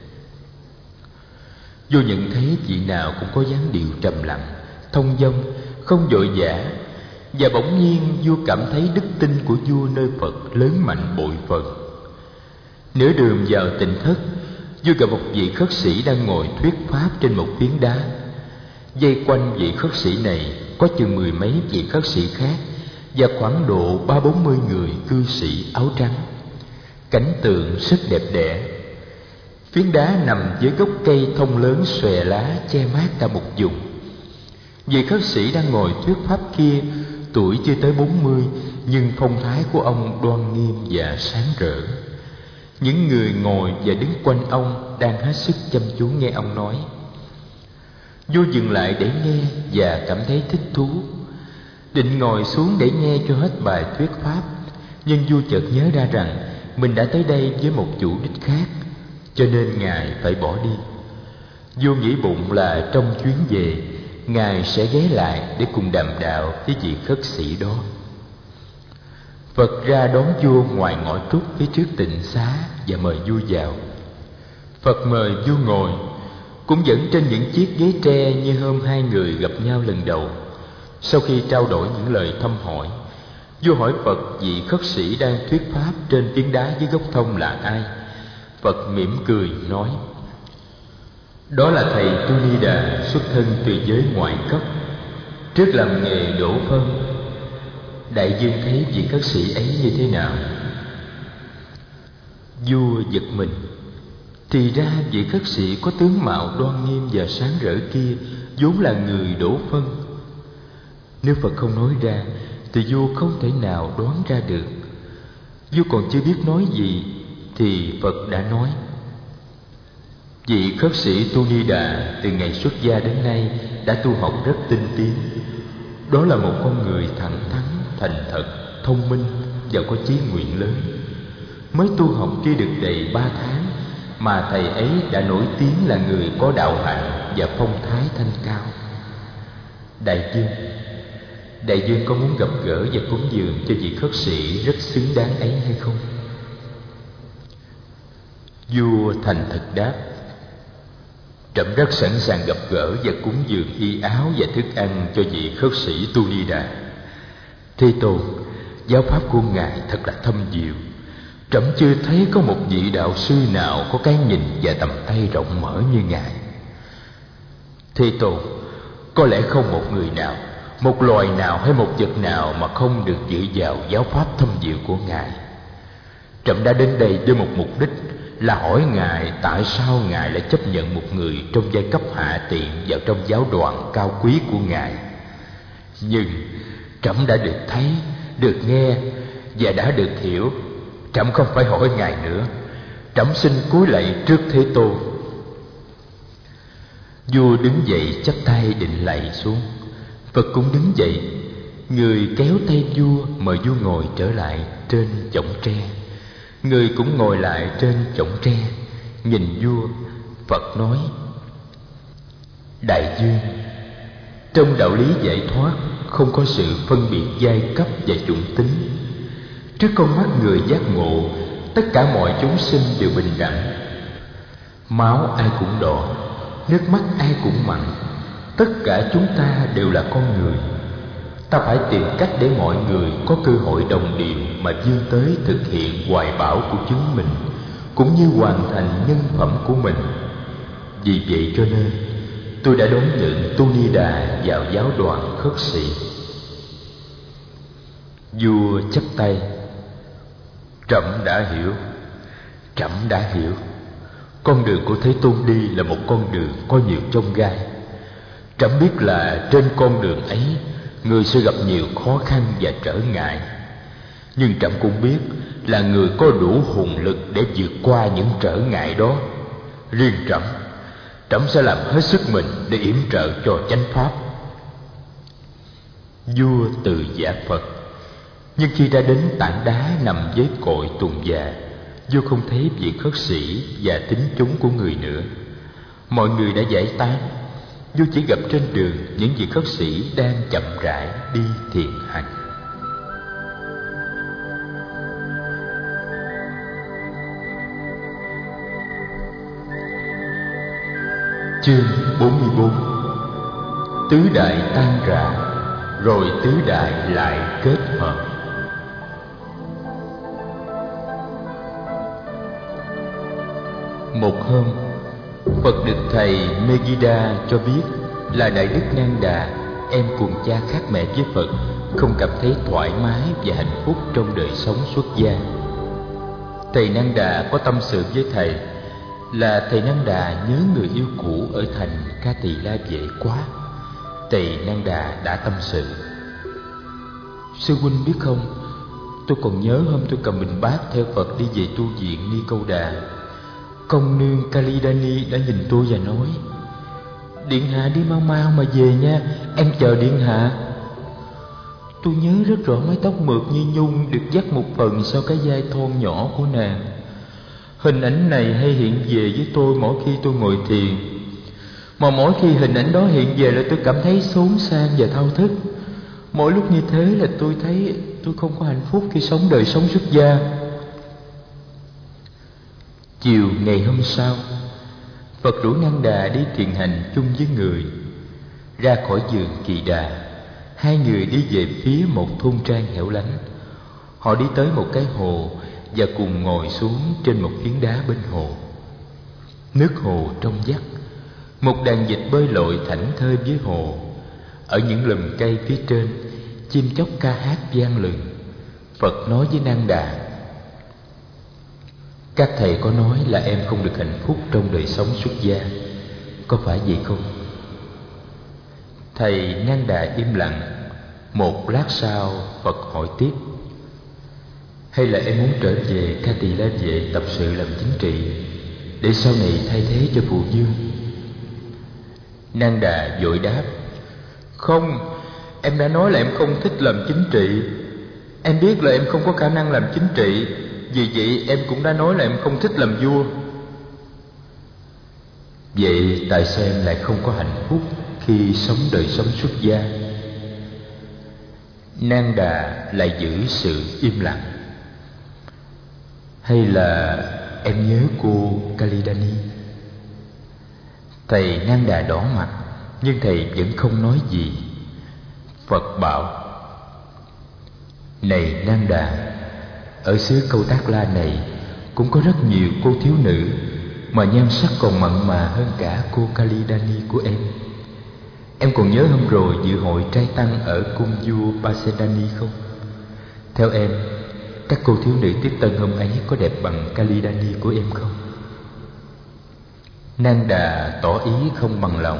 Vua nhận thấy vị nào cũng có dáng điệu trầm lặng, thông dong, không vội vã. Và bỗng nhiên vua cảm thấy đức tin của vua nơi Phật lớn mạnh bội phần. Nửa đường vào tịnh thất, vua gặp một vị khất sĩ đang ngồi thuyết pháp trên một phiến đá. Vây quanh vị khất sĩ này có chừng mười mấy vị khất sĩ khác, và khoảng độ ba bốn mươi người cư sĩ áo trắng. Cảnh tượng rất đẹp đẽ. Phiến đá nằm dưới gốc cây thông lớn xòe lá che mát cả một vùng. Vị khất sĩ đang ngồi thuyết pháp kia tuổi chưa tới bốn mươi, nhưng phong thái của ông đoan nghiêm và sáng rỡ. Những người ngồi và đứng quanh ông đang hết sức chăm chú nghe ông nói. Vua dừng lại để nghe và cảm thấy thích thú. Định ngồi xuống để nghe cho hết bài thuyết pháp, nhưng vua chợt nhớ ra rằng mình đã tới đây với một chủ đích khác, cho nên ngài phải bỏ đi. Vua nghĩ bụng là trong chuyến về, ngài sẽ ghé lại để cùng đàm đạo với vị khất sĩ đó. Phật ra đón vua ngoài ngõ trúc phía trước tịnh xá và mời vua vào. Phật mời vua ngồi, cũng vẫn trên những chiếc ghế tre như hôm hai người gặp nhau lần đầu. Sau khi trao đổi những lời thăm hỏi, vua hỏi Phật vị khất sĩ đang thuyết pháp trên phiến đá dưới gốc thông là ai. Phật mỉm cười nói: đó là thầy Tu Ni Đà, xuất thân từ giới ngoại cấp, trước làm nghề đổ phân. Đại dương thấy vị khất sĩ ấy như thế nào? Vua giật mình. Thì ra vị khất sĩ có tướng mạo đoan nghiêm và sáng rỡ kia vốn là người đổ phân. Nếu Phật không nói ra thì vua không thể nào đoán ra được. Vua còn chưa biết nói gì thì Phật đã nói: vị khất sĩ Tu Ni Đà từ ngày xuất gia đến nay đã tu học rất tinh tiến. Đó là một con người thẳng thắn, thành thật, thông minh và có chí nguyện lớn. Mới tu học chưa được đầy ba tháng mà thầy ấy đã nổi tiếng là người có đạo hạnh và phong thái thanh cao. Đại dương, Đại dương có muốn gặp gỡ và cúng dường cho vị khất sĩ rất xứng đáng ấy hay không? Vua thành thật đáp: trẫm rất sẵn sàng gặp gỡ và cúng dường y áo và thức ăn cho vị khất sĩ Tu Ni Đà. Thế Tôn, giáo pháp của ngài thật là thâm diệu. Trẫm chưa thấy có một vị đạo sư nào có cái nhìn và tầm tay rộng mở như ngài. Thế Tôn, có lẽ không một người nào, một loài nào hay một vật nào mà không được dự vào giáo pháp thâm diệu của ngài. Trẫm đã đến đây với một mục đích là hỏi ngài tại sao ngài lại chấp nhận một người trong giai cấp hạ tiện vào trong giáo đoàn cao quý của ngài. Nhưng trẫm đã được thấy, được nghe và đã được hiểu. Trẫm không phải hỏi ngài nữa. Trẫm xin cúi lạy trước Thế Tôn. Vua đứng dậy chắp tay định lạy xuống. Phật cũng đứng dậy. Người kéo tay vua mời vua ngồi trở lại trên chõng tre. Người cũng ngồi lại trên chõng tre, nhìn vua. Phật nói: Đại dương, trong đạo lý giải thoát không có sự phân biệt giai cấp và chủng tính. Trước con mắt người giác ngộ, tất cả mọi chúng sinh đều bình đẳng. Máu ai cũng đỏ, nước mắt ai cũng mặn. Tất cả chúng ta đều là con người. Ta phải tìm cách để mọi người có cơ hội đồng điệu mà vươn tới thực hiện hoài bão của chính mình, cũng như hoàn thành nhân phẩm của mình. Vì vậy cho nên tôi đã đón nhận Tu Ni Đà vào giáo đoàn khất sĩ. Vua chắp tay: Trẫm đã hiểu, trẫm đã hiểu. Con đường của Thế Tôn đi là một con đường có nhiều chông gai. Trẫm biết là trên con đường ấy người sẽ gặp nhiều khó khăn và trở ngại. Nhưng trẫm cũng biết là người có đủ hùng lực để vượt qua những trở ngại đó. Riêng trẫm, trẫm sẽ làm hết sức mình để yểm trợ cho chánh pháp. Vua từ giả Phật. Nhưng khi ra đến tảng đá nằm với cội tùng già, vua không thấy vị khất sĩ và tín chúng của người nữa. Mọi người đã giải tán. Vua chỉ gặp trên đường những vị khất sĩ đang chậm rãi đi thiền hành. Chương bốn mươi bốn. Tứ đại tan rã, rồi tứ đại lại kết hợp. Một hôm, Phật được thầy Megiddo cho biết là Đại Đức Nang Đà, em cùng cha khác mẹ với Phật, không cảm thấy thoải mái và hạnh phúc trong đời sống xuất gia. Thầy Nang Đà có tâm sự với thầy là thầy Nang Đà nhớ người yêu cũ ở thành Ca Tỳ La Vệ quá. Thầy Nang Đà đã tâm sự: Sư huynh biết không, tôi còn nhớ hôm tôi cầm bình bát theo Phật đi về tu viện Ni Câu Đà, công nương Kalidani đã nhìn tôi và nói: Điện hạ đi mau mau mà về nha, em chờ điện hạ. Tôi nhớ rất rõ mái tóc mượt như nhung được dắt một phần sau cái vai thon nhỏ của nàng. Hình ảnh này hay hiện về với tôi mỗi khi tôi ngồi thiền, mà mỗi khi hình ảnh đó hiện về là tôi cảm thấy xốn sang và thao thức. Mỗi lúc như thế là tôi thấy tôi không có hạnh phúc khi sống đời sống xuất gia. Chiều ngày hôm sau, Phật rủ Nang Đà đi thiền hành chung với người. Ra khỏi vườn Kỳ Đà, hai người đi về phía một thôn trang hẻo lánh. Họ đi tới một cái hồ và cùng ngồi xuống trên một phiến đá bên hồ. Nước hồ trong vắt, một đàn vịt bơi lội thảnh thơi dưới hồ. Ở những lùm cây phía trên, chim chóc ca hát vang lừng. Phật nói với Nang Đà: Các thầy có nói là em không được hạnh phúc trong đời sống xuất gia, có phải vậy không? Thầy Nang Đà im lặng. Một lát sau, Phật hỏi tiếp: Hay là em muốn trở về Ca Tỳ La Vệ tập sự làm chính trị, để sau này thay thế cho Phù Dương? Nang Đà vội đáp: Không, em đã nói là em không thích làm chính trị. Em biết là em không có khả năng làm chính trị, vì vậy em cũng đã nói là em không thích làm vua. Vậy tại sao em lại không có hạnh phúc khi sống đời sống xuất gia? Nang Đà lại giữ sự im lặng. Hay là em nhớ cô Kalidani? Thầy Nang Đà đỏ mặt, nhưng thầy vẫn không nói gì. Phật bảo: Này Nang Đà, ở xứ Câu Tác La này cũng có rất nhiều cô thiếu nữ mà nhan sắc còn mặn mà hơn cả cô Kalidani của em. Em còn nhớ hôm rồi dự hội trai tăng ở cung vua Pasenani không? Theo em, các cô thiếu nữ tiếp tân hôm ấy có đẹp bằng Kalidani của em không? Nang Đà tỏ ý không bằng lòng.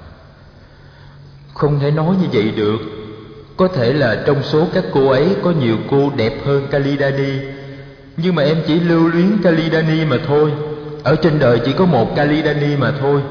Không thể nói như vậy được. Có thể là trong số các cô ấy có nhiều cô đẹp hơn Kalidani, nhưng mà em chỉ lưu luyến Kalidani mà thôi. Ở trên đời chỉ có một Kalidani mà thôi.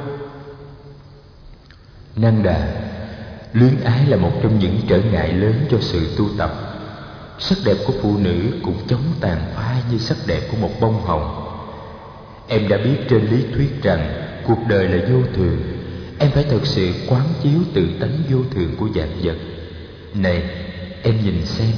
Nang Đà, luyến ái là một trong những trở ngại lớn cho sự tu tập. sắc đẹp của phụ nữ cũng chóng tàn phai như sắc đẹp của một bông hồng. Em đã biết trên lý thuyết rằng cuộc đời là vô thường. Em phải thực sự quán chiếu tự tánh vô thường của vạn vật. Này, em nhìn xem.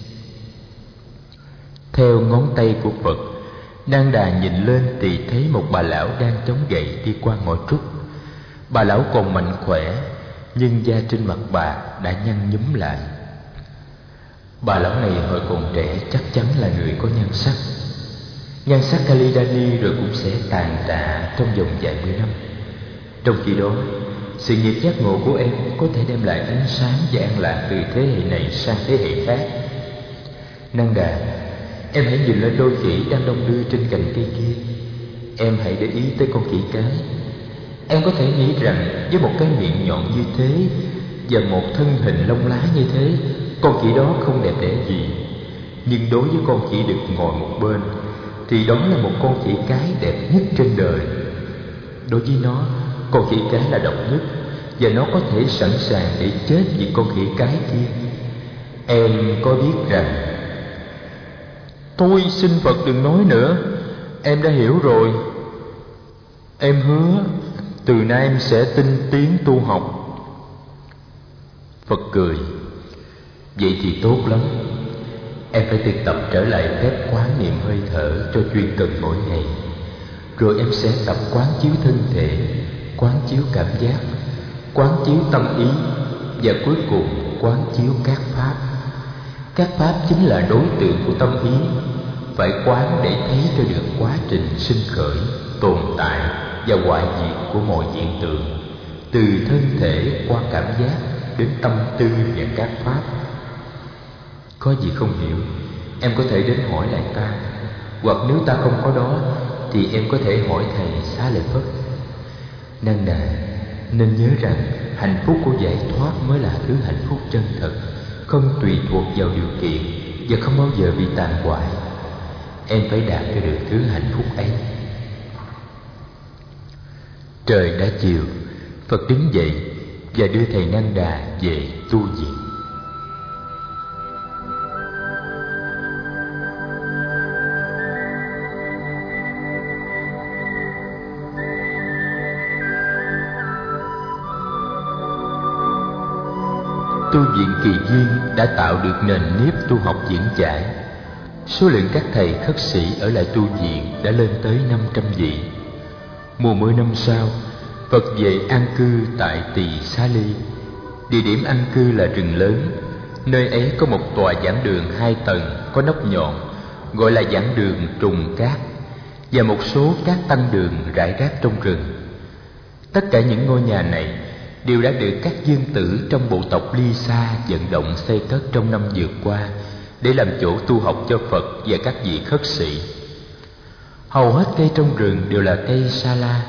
Theo ngón tay của Phật, Nang Đà nhìn lên thì thấy một bà lão đang chống gậy đi qua ngõ trúc. Bà lão còn mạnh khỏe, nhưng da trên mặt bà đã nhăn nhúm lại. Bà lão này hồi còn trẻ chắc chắn là người có nhan sắc. Nhan sắc Kalidani rồi cũng sẽ tàn tạ trong vòng vài mươi năm. Trong khi đó, sự nghiệp giác ngộ của em có thể đem lại ánh sáng và an lạc từ thế hệ này sang thế hệ khác. Nang Đà, em hãy nhìn lên đôi khỉ đang đong đưa trên cành cây kia. Em hãy để ý tới con khỉ cái. Em có thể nghĩ rằng với một cái miệng nhọn như thế và một thân hình lông lá như thế, con khỉ đó không đẹp đẽ gì. Nhưng đối với con khỉ đực ngồi một bên thì đó là một con khỉ cái đẹp nhất trên đời. Đối với nó, con khỉ cái là độc nhất, và nó có thể sẵn sàng để chết vì con khỉ cái kia. Em có biết rằng... Tôi xin Phật đừng nói nữa. Em đã hiểu rồi. Em hứa từ nay em sẽ tinh tiến tu học. Phật cười. Vậy thì tốt lắm. Em phải thực tập trở lại phép quán niệm hơi thở cho chuyên cần mỗi ngày. Rồi em sẽ tập quán chiếu thân thể, quán chiếu cảm giác, quán chiếu tâm ý, và cuối cùng quán chiếu các pháp. Các pháp chính là đối tượng của tâm ý. Phải quán để thấy cho được quá trình sinh khởi, tồn tại và hoại diệt của mọi hiện tượng, từ thân thể qua cảm giác đến tâm tư và các pháp. Có gì không hiểu, em có thể đến hỏi lại ta, hoặc nếu ta không có đó thì em có thể hỏi thầy Xá Lợi Phất. Nang Đà, nên nhớ rằng hạnh phúc của giải thoát mới là thứ hạnh phúc chân thật, không tùy thuộc vào điều kiện và không bao giờ bị tàn hoại. Em phải đạt cho được thứ hạnh phúc ấy. Trời đã chiều, Phật đứng dậy và đưa thầy Nang Đà về tu viện. Tu viện Kỳ Duyên đã tạo được nền nếp tu học vững chãi. Số lượng các thầy khất sĩ ở lại tu viện đã lên tới năm trăm vị. Mùa mưa năm sau, Phật về an cư tại Tỳ Xá Ly. Địa điểm an cư là rừng lớn. Nơi ấy có một tòa giảng đường hai tầng có nóc nhọn, gọi là giảng đường Trùng Cát, và một số các tăng đường rải rác trong rừng. Tất cả những ngôi nhà này đều đã được các dương tử trong bộ tộc Ly Sa vận động xây cất trong năm vừa qua để làm chỗ tu học cho Phật và các vị khất sĩ. Hầu hết cây trong rừng đều là cây sa la.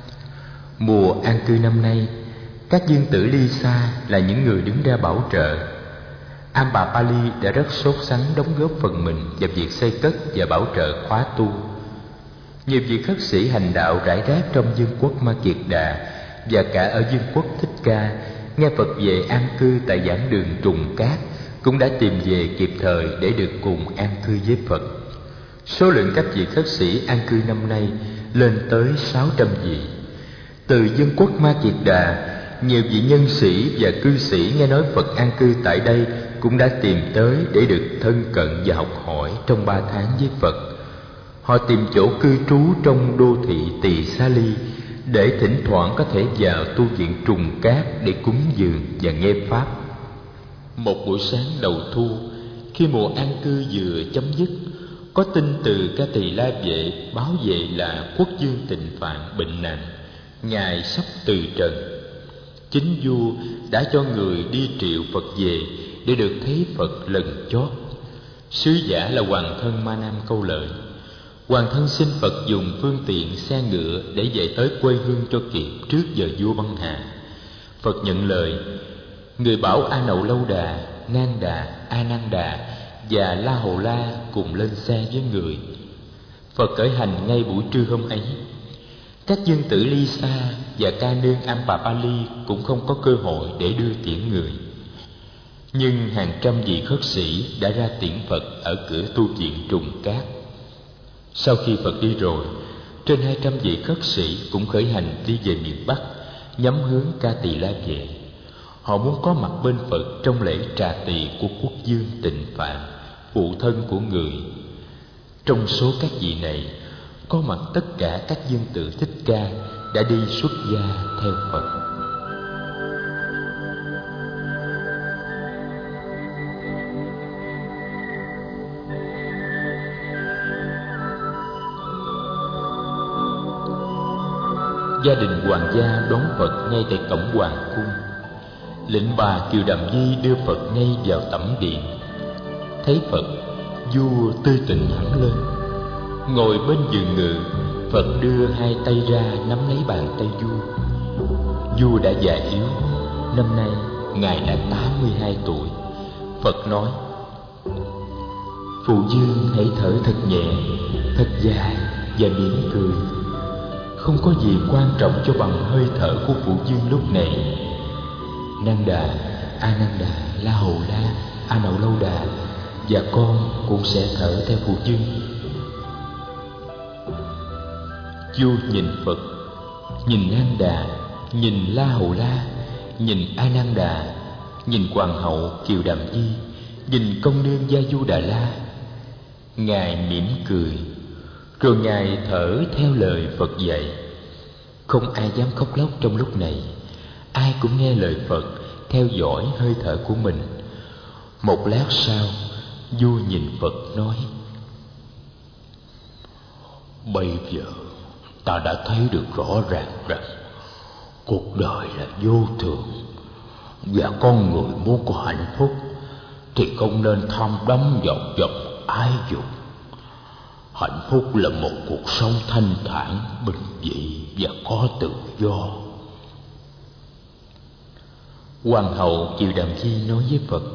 Mùa an cư năm nay, các dương tử Ly Sa là những người đứng ra bảo trợ. Ambapali đã rất sốt sắng đóng góp phần mình vào việc xây cất và bảo trợ khóa tu. Nhiều vị khất sĩ hành đạo rải rác trong vương quốc Ma Kiệt Đà và cả ở vương quốc Thích Ca nghe Phật về an cư tại giảng đường Trùng Cát cũng đã tìm về kịp thời để được cùng an cư với Phật. Số lượng các vị khất sĩ an cư năm nay lên tới sáu trăm vị. Từ vương quốc Ma Kiệt Đà, nhiều vị nhân sĩ và cư sĩ nghe nói Phật an cư tại đây cũng đã tìm tới để được thân cận và học hỏi trong ba tháng với Phật. Họ tìm chỗ cư trú trong đô thị Tỳ Xá Ly để thỉnh thoảng có thể vào tu viện Trùng Cát để cúng dường và nghe pháp. Một buổi sáng đầu thu, khi mùa an cư vừa chấm dứt, có tin từ Ca Tỳ La Vệ báo về là quốc vương Tịnh Phạn bệnh nặng, ngài sắp từ trần. Chính vua đã cho người đi triệu Phật về để được thấy Phật lần chót. Sứ giả là hoàng thân Ma Nam Câu Lợi. Hoàng thân xin Phật dùng phương tiện xe ngựa để về tới quê hương cho kịp trước giờ vua băng hà. Phật nhận lời. Người bảo A Nậu Lâu Đà, Nang Đà, A Nan Đà và La Hầu La cùng lên xe với người. Phật khởi hành ngay buổi trưa hôm ấy. Các dương tử Ly Sa và ca nương Ambapali cũng không có cơ hội để đưa tiễn người. Nhưng hàng trăm vị khất sĩ đã ra tiễn Phật ở cửa tu viện Trùng Cát. Sau khi Phật đi rồi, trên hai trăm vị khất sĩ cũng khởi hành đi về miền Bắc, nhắm hướng Ca Tỳ La Vệ. Họ muốn có mặt bên Phật trong lễ trà tỳ của quốc vương Tịnh Phạn, phụ thân của người. Trong số các vị này, có mặt tất cả các dương tử Thích Ca đã đi xuất gia theo Phật. Gia đình hoàng gia đón Phật ngay tại cổng hoàng cung. Lệnh bà Kiều Đàm Di đưa Phật ngay vào tẩm điện. Thấy Phật, vua tươi tỉnh hẳn lên. Ngồi bên giường ngự, Phật đưa hai tay ra nắm lấy bàn tay vua. Vua đã già yếu, năm nay ngài đã tám mươi hai tuổi. Phật nói: Phụ vương hãy thở thật nhẹ, thật dài và mỉm cười. Không có gì quan trọng cho bằng hơi thở của phụ vương lúc này. Năng Đà, A Năng Đà, La Hầu La, A Nậu Lâu Đà và con cũng sẽ thở theo phụ vương. Vua nhìn Phật, nhìn Năng Đà, nhìn La Hầu La, nhìn A Năng Đà, nhìn hoàng hậu Kiều Đàm Di, nhìn công nương Gia Du Đà La. Ngài mỉm cười, rồi ngài thở theo lời Phật dạy. Không ai dám khóc lóc trong lúc này. Ai cũng nghe lời Phật, theo dõi hơi thở của mình. Một lát sau, vua nhìn Phật nói: Bây giờ ta đã thấy được rõ ràng rằng cuộc đời là vô thường, và con người muốn có hạnh phúc thì không nên tham đắm vào vật ái dục. Hạnh phúc là một cuộc sống thanh thản, bình dị và có tự do. Hoàng hậu Kiều Đàm Di nói với Phật: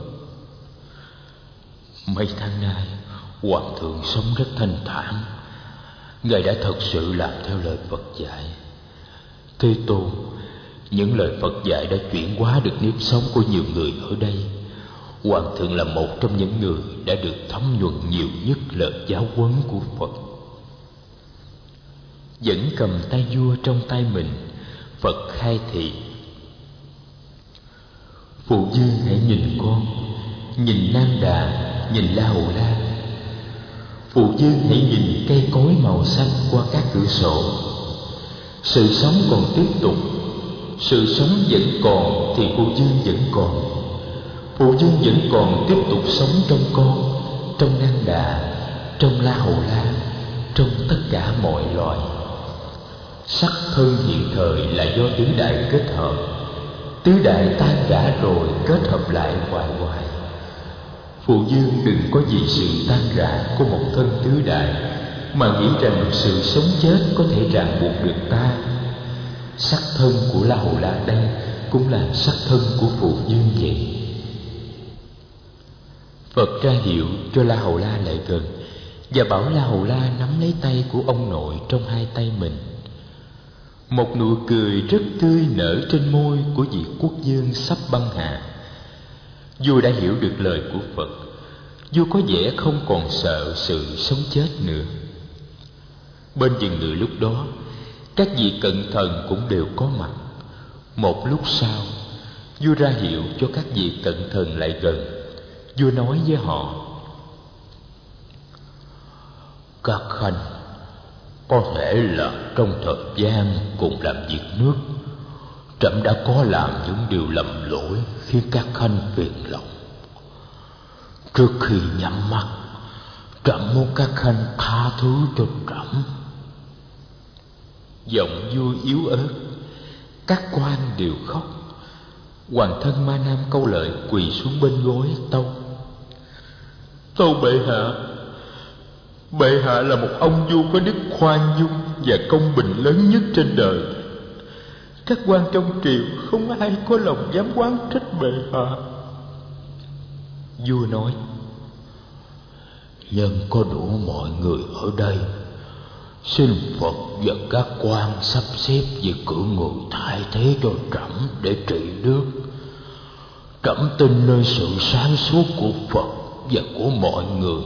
Mấy tháng nay, Hoàng thượng sống rất thanh thản. Ngài đã thật sự làm theo lời Phật dạy. Thế Tôn, những lời Phật dạy đã chuyển hóa được nếp sống của nhiều người ở đây. Hoàng thượng là một trong những người đã được thấm nhuần nhiều nhất lời giáo huấn của Phật. Vẫn cầm tay vua trong tay mình, Phật khai thị: Phụ vương hãy nhìn con, nhìn Nan Đà, nhìn La Hầu La. Phụ vương hãy nhìn cây cối màu xanh qua các cửa sổ. Sự sống còn tiếp tục. Sự sống vẫn còn thì phụ vương vẫn còn. Phụ vương vẫn còn tiếp tục sống trong con, trong Nan Đà, trong La Hầu La, trong tất cả mọi loài. Sắc thân hiện thời là do tứ đại kết hợp. Tứ đại tan rã rồi kết hợp lại hoài hoài. Phụ vương đừng có vì sự tan rã của một thân tứ đại mà nghĩ rằng sự sống chết có thể ràng buộc được ta. Sắc thân của La Hầu La đây cũng là sắc thân của phụ vương vậy. Phật ra hiệu cho La Hầu La lại gần và bảo La Hầu La nắm lấy tay của ông nội trong hai tay mình. Một nụ cười rất tươi nở trên môi của vị quốc vương sắp băng hà. Vua đã hiểu được lời của Phật. Vua có vẻ không còn sợ sự sống chết nữa. Bên giường ngự lúc đó, các vị cận thần cũng đều có mặt. Một lúc sau, vua ra hiệu cho các vị cận thần lại gần. Vua nói với họ: Các khanh, có thể là trong thời gian cùng làm việc nước, trẫm đã có làm những điều lầm lỗi khiến các khanh phiền lòng. Trước khi nhắm mắt, trẫm muốn các khanh tha thứ cho trẫm. Giọng vua yếu ớt, các quan đều khóc. Hoàng thân Ma Nam Câu Lợi quỳ xuống bên gối tâu: Tâu bệ hạ, bệ hạ là một ông vua có đức khoan dung và công bình lớn nhất trên đời. Các quan trong triều không ai có lòng dám oán trách bệ hạ. Vua nói: Nhân có đủ mọi người ở đây, xin Phật và các quan sắp xếp việc cử người thay thế cho trẫm để trị nước. Trẫm tin nơi sự sáng suốt của Phật và của mọi người.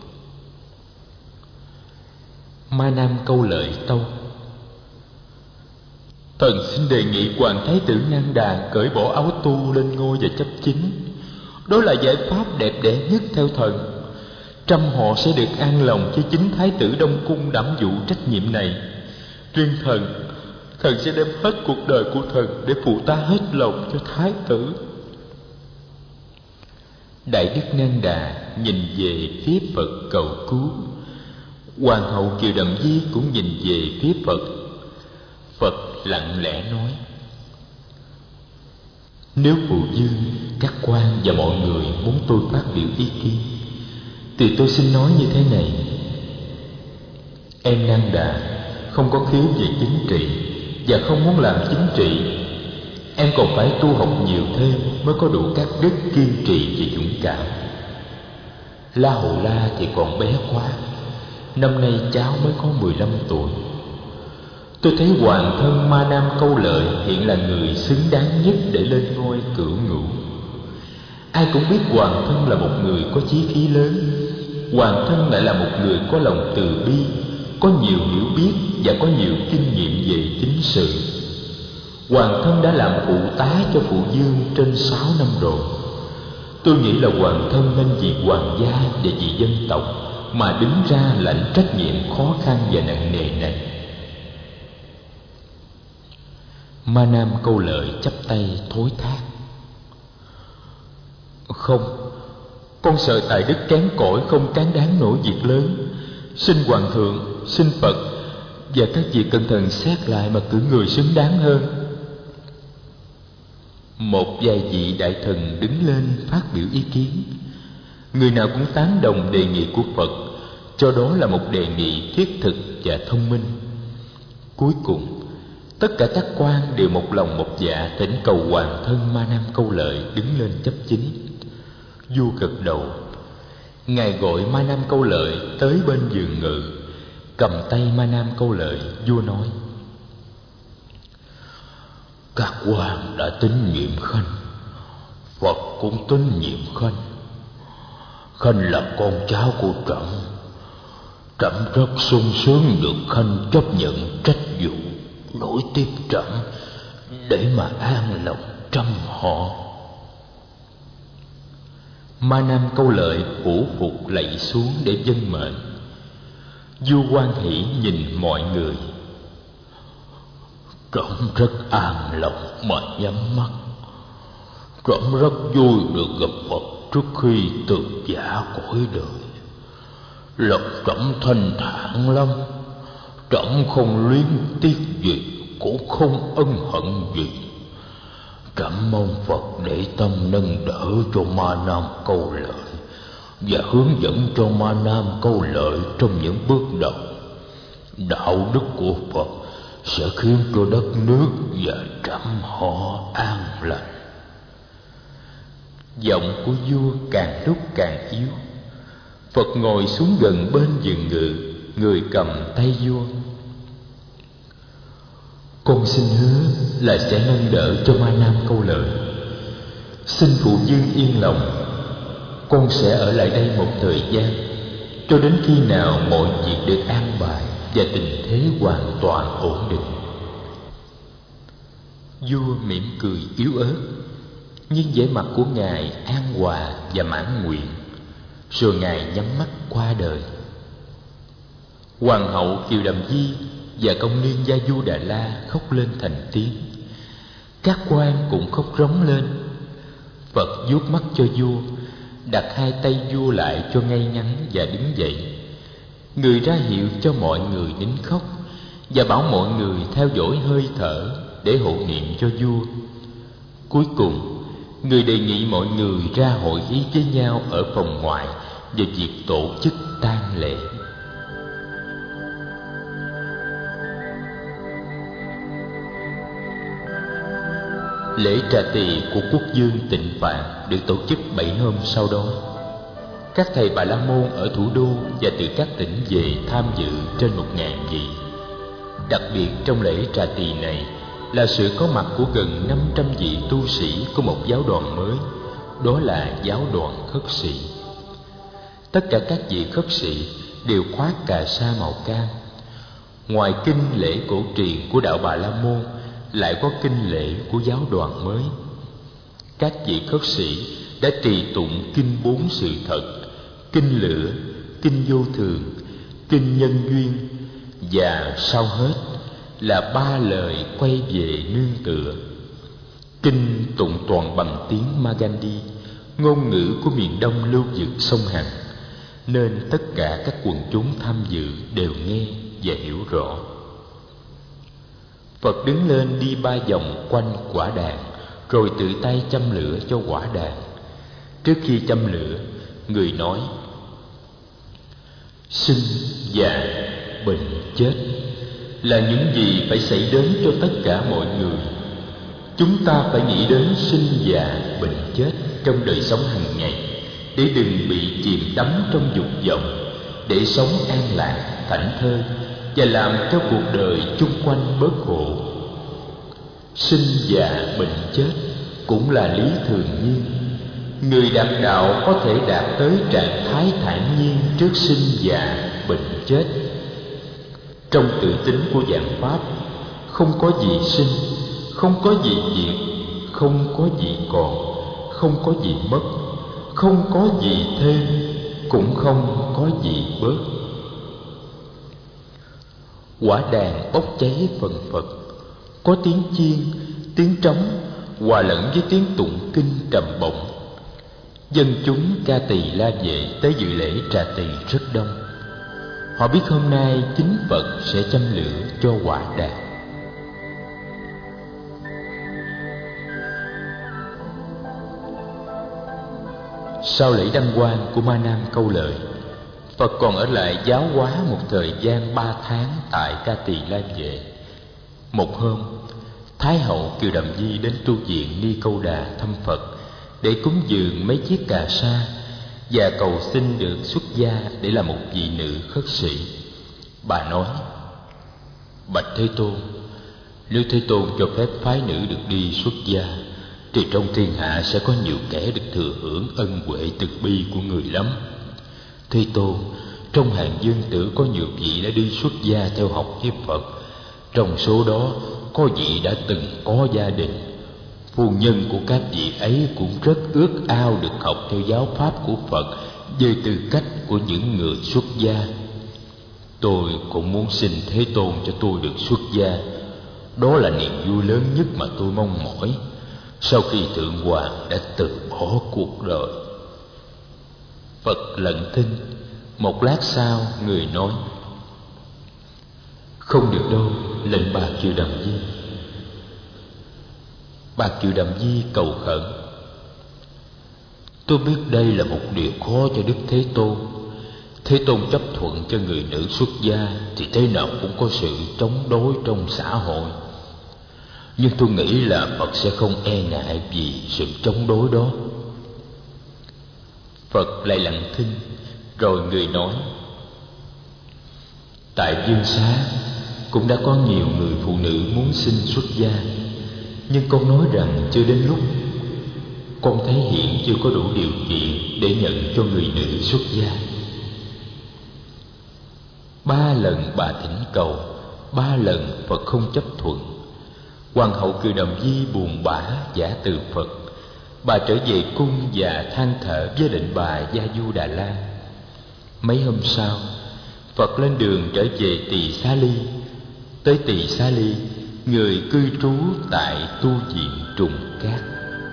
Ma Nam câu lợi tâu: Thần xin đề nghị Hoàng Thái tử Nang Đà cởi bỏ áo tu lên ngôi và chấp chính. Đó là giải pháp đẹp đẽ nhất theo thần. Trăm họ sẽ được an lòng khi chính Thái tử Đông Cung đảm vụ trách nhiệm này. Riêng thần, thần sẽ đem hết cuộc đời của thần để phụ tá hết lòng cho Thái tử. Đại đức Nang Đà nhìn về phía Phật cầu cứu. Hoàng hậu Kiều Đầm Di cũng nhìn về phía Phật. Phật lặng lẽ nói: Nếu phụ vương, các quan và mọi người muốn tôi phát biểu ý kiến thì tôi xin nói như thế này. Em Nang Đà không có khiếu về chính trị và không muốn làm chính trị. Em còn phải tu học nhiều thêm mới có đủ các đức kiên trì và dũng cảm. La Hầu La thì còn bé quá. Năm nay cháu mới có mười lăm tuổi. Tôi thấy hoàng thân Ma Nam Câu Lợi hiện là người xứng đáng nhất để lên ngôi cửu ngũ. Ai cũng biết hoàng thân là một người có chí khí lớn. Hoàng thân lại là một người có lòng từ bi, có nhiều hiểu biết và có nhiều kinh nghiệm về chính sự. Hoàng thân đã làm phụ tá cho phụ vương trên sáu năm rồi. Tôi nghĩ là hoàng thân nên vì hoàng gia và vì dân tộc mà đứng ra lãnh trách nhiệm khó khăn và nặng nề này. Ma Nam Câu Lợi chắp tay thối thác: Không, con sợ tài đức kém cỏi không cán đáng nổi việc lớn. Xin hoàng thượng, xin Phật và các vị cẩn thận xét lại mà cử người xứng đáng hơn. Một vài vị đại thần đứng lên phát biểu ý kiến. Người nào cũng tán đồng đề nghị của Phật, cho đó là một đề nghị thiết thực và thông minh. Cuối cùng, tất cả các quan đều một lòng một dạ thỉnh cầu hoàng thân Ma Nam Câu Lợi đứng lên chấp chính. Vua gật đầu. Ngài gọi Ma Nam Câu Lợi tới bên giường ngự, cầm tay Ma Nam Câu Lợi, vua nói: Các quan đã tín nhiệm Khanh, Phật cũng tín nhiệm Khanh. Khanh là con cháu của trẫm. Trẫm rất sung sướng được Khanh chấp nhận trách vụ nối tiếp trẫm để mà an lòng trăm họ. Ma Nam Câu Lợi phủ phục lạy xuống để vâng mệnh. Vua hoan hỷ nhìn mọi người. Trẫm rất an lòng mà nhắm mắt. Trẫm rất vui được gặp Phật trước khi từ giả cõi đời. Lòng trẫm thanh thản lắm. Trẫm không luyến tiếc gì, cũng không ân hận gì. Trẫm mong Phật để tâm nâng đỡ cho Ma Nam Câu Lợi và hướng dẫn cho Ma Nam Câu Lợi trong những bước đầu. Đạo đức của Phật sẽ khiến cho đất nước và trăm họ an lành. Giọng của vua càng lúc càng yếu. Phật ngồi xuống gần bên giường ngự, người cầm tay vua. Con xin hứa là sẽ nâng đỡ cho Ma Nam Câu Lợi. Xin phụ vương yên lòng. Con sẽ ở lại đây một thời gian, cho đến khi nào mọi việc được an bài và tình thế hoàn toàn ổn định. Vua mỉm cười yếu ớt, nhưng vẻ mặt của ngài an hòa và mãn nguyện. Rồi ngài nhắm mắt qua đời. Hoàng hậu Kiều Đầm Di và công nương Gia Du Đà La khóc lên thành tiếng. Các quan cũng khóc rống lên. Phật vuốt mắt cho vua, đặt hai tay vua lại cho ngay ngắn và đứng dậy. Người ra hiệu cho mọi người nín khóc và bảo mọi người theo dõi hơi thở để hộ niệm cho vua. Cuối cùng, người đề nghị mọi người ra hội ý với nhau ở phòng ngoại về việc tổ chức tang lễ. Lễ trà tỳ của quốc vương Tịnh Phạn được tổ chức bảy hôm sau đó. Các thầy Bà La Môn ở thủ đô và từ các tỉnh về tham dự trên một ngàn vị. Đặc biệt trong lễ trà tỳ này là sự có mặt của gần năm trăm vị tu sĩ của một giáo đoàn mới đó là giáo đoàn khất sĩ. Tất cả các vị khất sĩ đều khoác cà sa màu cam. Ngoài kinh lễ cổ truyền của đạo Bà La Môn, lại có kinh lễ của giáo đoàn mới. Các vị khất sĩ đã trì tụng kinh bốn sự thật, kinh lửa, kinh vô thường, kinh nhân duyên, và sau hết là ba lời quay về nương tựa. Kinh tụng toàn bằng tiếng Magadhi, ngôn ngữ của miền đông lưu vực sông Hằng, nên tất cả các quần chúng tham dự đều nghe và hiểu rõ. Phật đứng lên đi ba vòng quanh quả đàn, rồi tự tay châm lửa cho quả đàn. Trước khi châm lửa, người nói: sinh, già, bệnh, chết là những gì phải xảy đến cho tất cả mọi người. Chúng ta phải nghĩ đến sinh, già, bệnh, chết trong đời sống hàng ngày, để đừng bị chìm đắm trong dục vọng, để sống an lạc, thảnh thơi và làm cho cuộc đời chung quanh bớt khổ. Sinh, già, bệnh, chết cũng là lý thường nhiên. Người đạt đạo có thể đạt tới trạng thái thản nhiên trước sinh, già, bệnh, chết. Trong tự tính của vạn pháp, không có gì sinh, không có gì diệt, không có gì còn, không có gì mất, không có gì thêm, cũng không có gì bớt. Quả đàn bốc cháy phần phật, có tiếng chiên, tiếng trống hòa lẫn với tiếng tụng kinh trầm bổng. Dân chúng ca tỳ la vệ tới dự lễ trà tỳ rất đông. Họ biết hôm nay chính Phật sẽ châm lửa cho quả đàn. Sau lễ đăng quang của Ma Nam Câu Lợi, Phật còn ở lại giáo hóa một thời gian ba tháng tại Ca Tỳ La Vệ. Một hôm, Thái hậu Kiều Đàm Di đến tu viện Ni Câu Đà thăm Phật để cúng dường mấy chiếc cà sa và cầu xin được xuất gia để làm một vị nữ khất sĩ. Bà nói: bạch Thế Tôn, nếu Thế Tôn cho phép phái nữ được đi xuất gia, thì trong thiên hạ sẽ có nhiều kẻ được thừa hưởng ân huệ từ bi của người lắm. Thế Tôn, trong hàng dương tử có nhiều vị đã đi xuất gia theo học với Phật. Trong số đó có vị đã từng có gia đình. Phu nhân của các vị ấy cũng rất ước ao được học theo giáo pháp của Phật với tư cách của những người xuất gia. Tôi cũng muốn xin Thế Tôn cho tôi được xuất gia. Đó là niềm vui lớn nhất mà tôi mong mỏi sau khi Thượng Hoàng đã từ bỏ cuộc đời. Phật lặng thinh. Một lát sau, người nói: không được đâu, lệnh bà Kiều Đàm Di. Bà Kiều Đàm Di cầu khẩn: tôi biết đây là một điều khó cho Đức Thế Tôn. Thế Tôn chấp thuận cho người nữ xuất gia thì thế nào cũng có sự chống đối trong xã hội. Nhưng tôi nghĩ là Phật sẽ không e ngại vì sự chống đối đó. Phật lại lặng thinh, rồi người nói: tại Dương Xá cũng đã có nhiều người phụ nữ muốn xin xuất gia, nhưng con nói rằng chưa đến lúc. Con thấy hiện chưa có đủ điều kiện để nhận cho người nữ xuất gia. Ba lần bà thỉnh cầu, ba lần Phật không chấp thuận. Hoàng hậu Kiều Đàm Di buồn bã giả từ Phật. Bà trở về cung và than thở với lệnh bà Gia Du Đà La. Mấy hôm sau, Phật lên đường trở về Tỳ Xá Ly. Tới Tỳ Xá Ly, người cư trú tại tu viện Trùng Cát.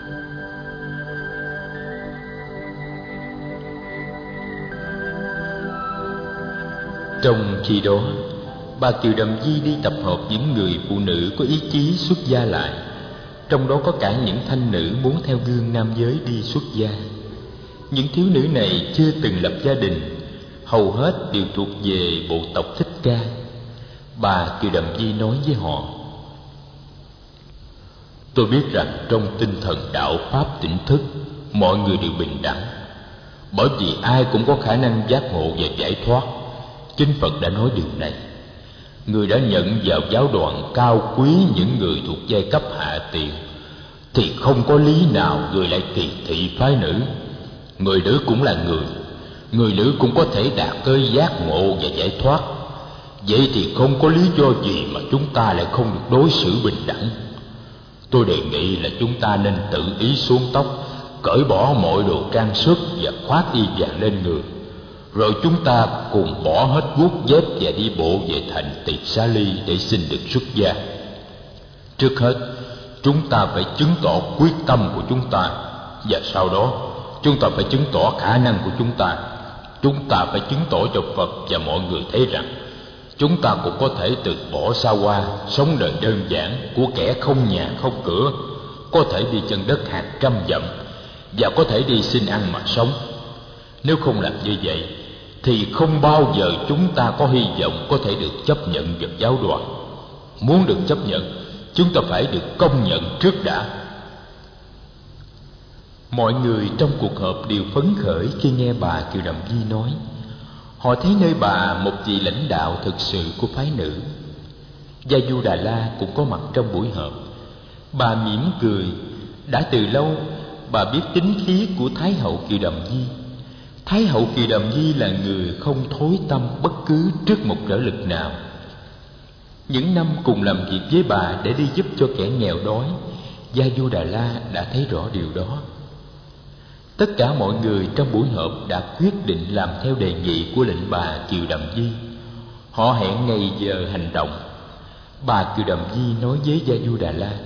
Trong khi đó, bà Kiều Đàm Di đi tập hợp những người phụ nữ có ý chí xuất gia lại. Trong đó có cả những thanh nữ muốn theo gương nam giới đi xuất gia. Những thiếu nữ này chưa từng lập gia đình, hầu hết đều thuộc về bộ tộc Thích Ca. Bà Kiều Đàm Di nói với họ: tôi biết rằng trong tinh thần đạo pháp tỉnh thức, mọi người đều bình đẳng, bởi vì ai cũng có khả năng giác ngộ và giải thoát. Chính Phật đã nói điều này. Người đã nhận vào giáo đoàn cao quý những người thuộc giai cấp hạ tiện, thì không có lý nào người lại kỳ thị phái nữ. Người nữ cũng là người, người nữ cũng có thể đạt tới giác ngộ và giải thoát. Vậy thì không có lý do gì mà chúng ta lại không được đối xử bình đẳng. Tôi đề nghị là chúng ta nên tự ý xuống tóc, cởi bỏ mọi đồ trang sức và khoác y vàng lên người. Rồi chúng ta cùng bỏ hết guốc dép và đi bộ về thành Tiệt Xá Ly để xin được xuất gia. Trước hết, chúng ta phải chứng tỏ quyết tâm của chúng ta, và sau đó chúng ta phải chứng tỏ khả năng của chúng ta. Chúng ta phải chứng tỏ cho Phật và mọi người thấy rằng chúng ta cũng có thể từ bỏ xa hoa, sống đời đơn giản của kẻ không nhà không cửa, có thể đi chân đất hàng trăm dặm và có thể đi xin ăn mà sống. Nếu không làm như vậy thì không bao giờ chúng ta có hy vọng có thể được chấp nhận vào giáo đoàn. Muốn được chấp nhận, chúng ta phải được công nhận trước đã. Mọi người trong cuộc họp đều phấn khởi khi nghe bà Kiều Đầm Di nói. Họ thấy nơi bà một vị lãnh đạo thực sự của phái nữ. Gia Du Đà La cũng có mặt trong buổi họp. Bà mỉm cười. Đã từ lâu bà biết tính khí của Thái hậu Kiều Đầm Di. Thái hậu Kiều Đầm Di là người không thối tâm bất cứ trước một trở lực nào. Những năm cùng làm việc với bà để đi giúp cho kẻ nghèo đói, Gia Du Đà La đã thấy rõ điều đó. Tất cả mọi người trong buổi họp đã quyết định làm theo đề nghị của lệnh bà Kiều Đầm Di. Họ hẹn ngày giờ hành động. Bà Kiều Đầm Di nói với Gia Du Đà La: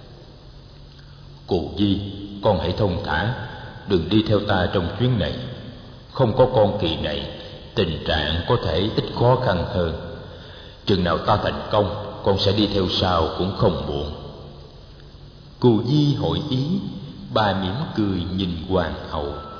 Cô Di, con hãy thông thả, đừng đi theo ta trong chuyến này. Không có con kỳ này, tình trạng có thể ít khó khăn hơn. Chừng nào ta thành công, con sẽ đi theo sau cũng không muộn. Cù Di hội ý. Bà mỉm cười nhìn hoàng hậu.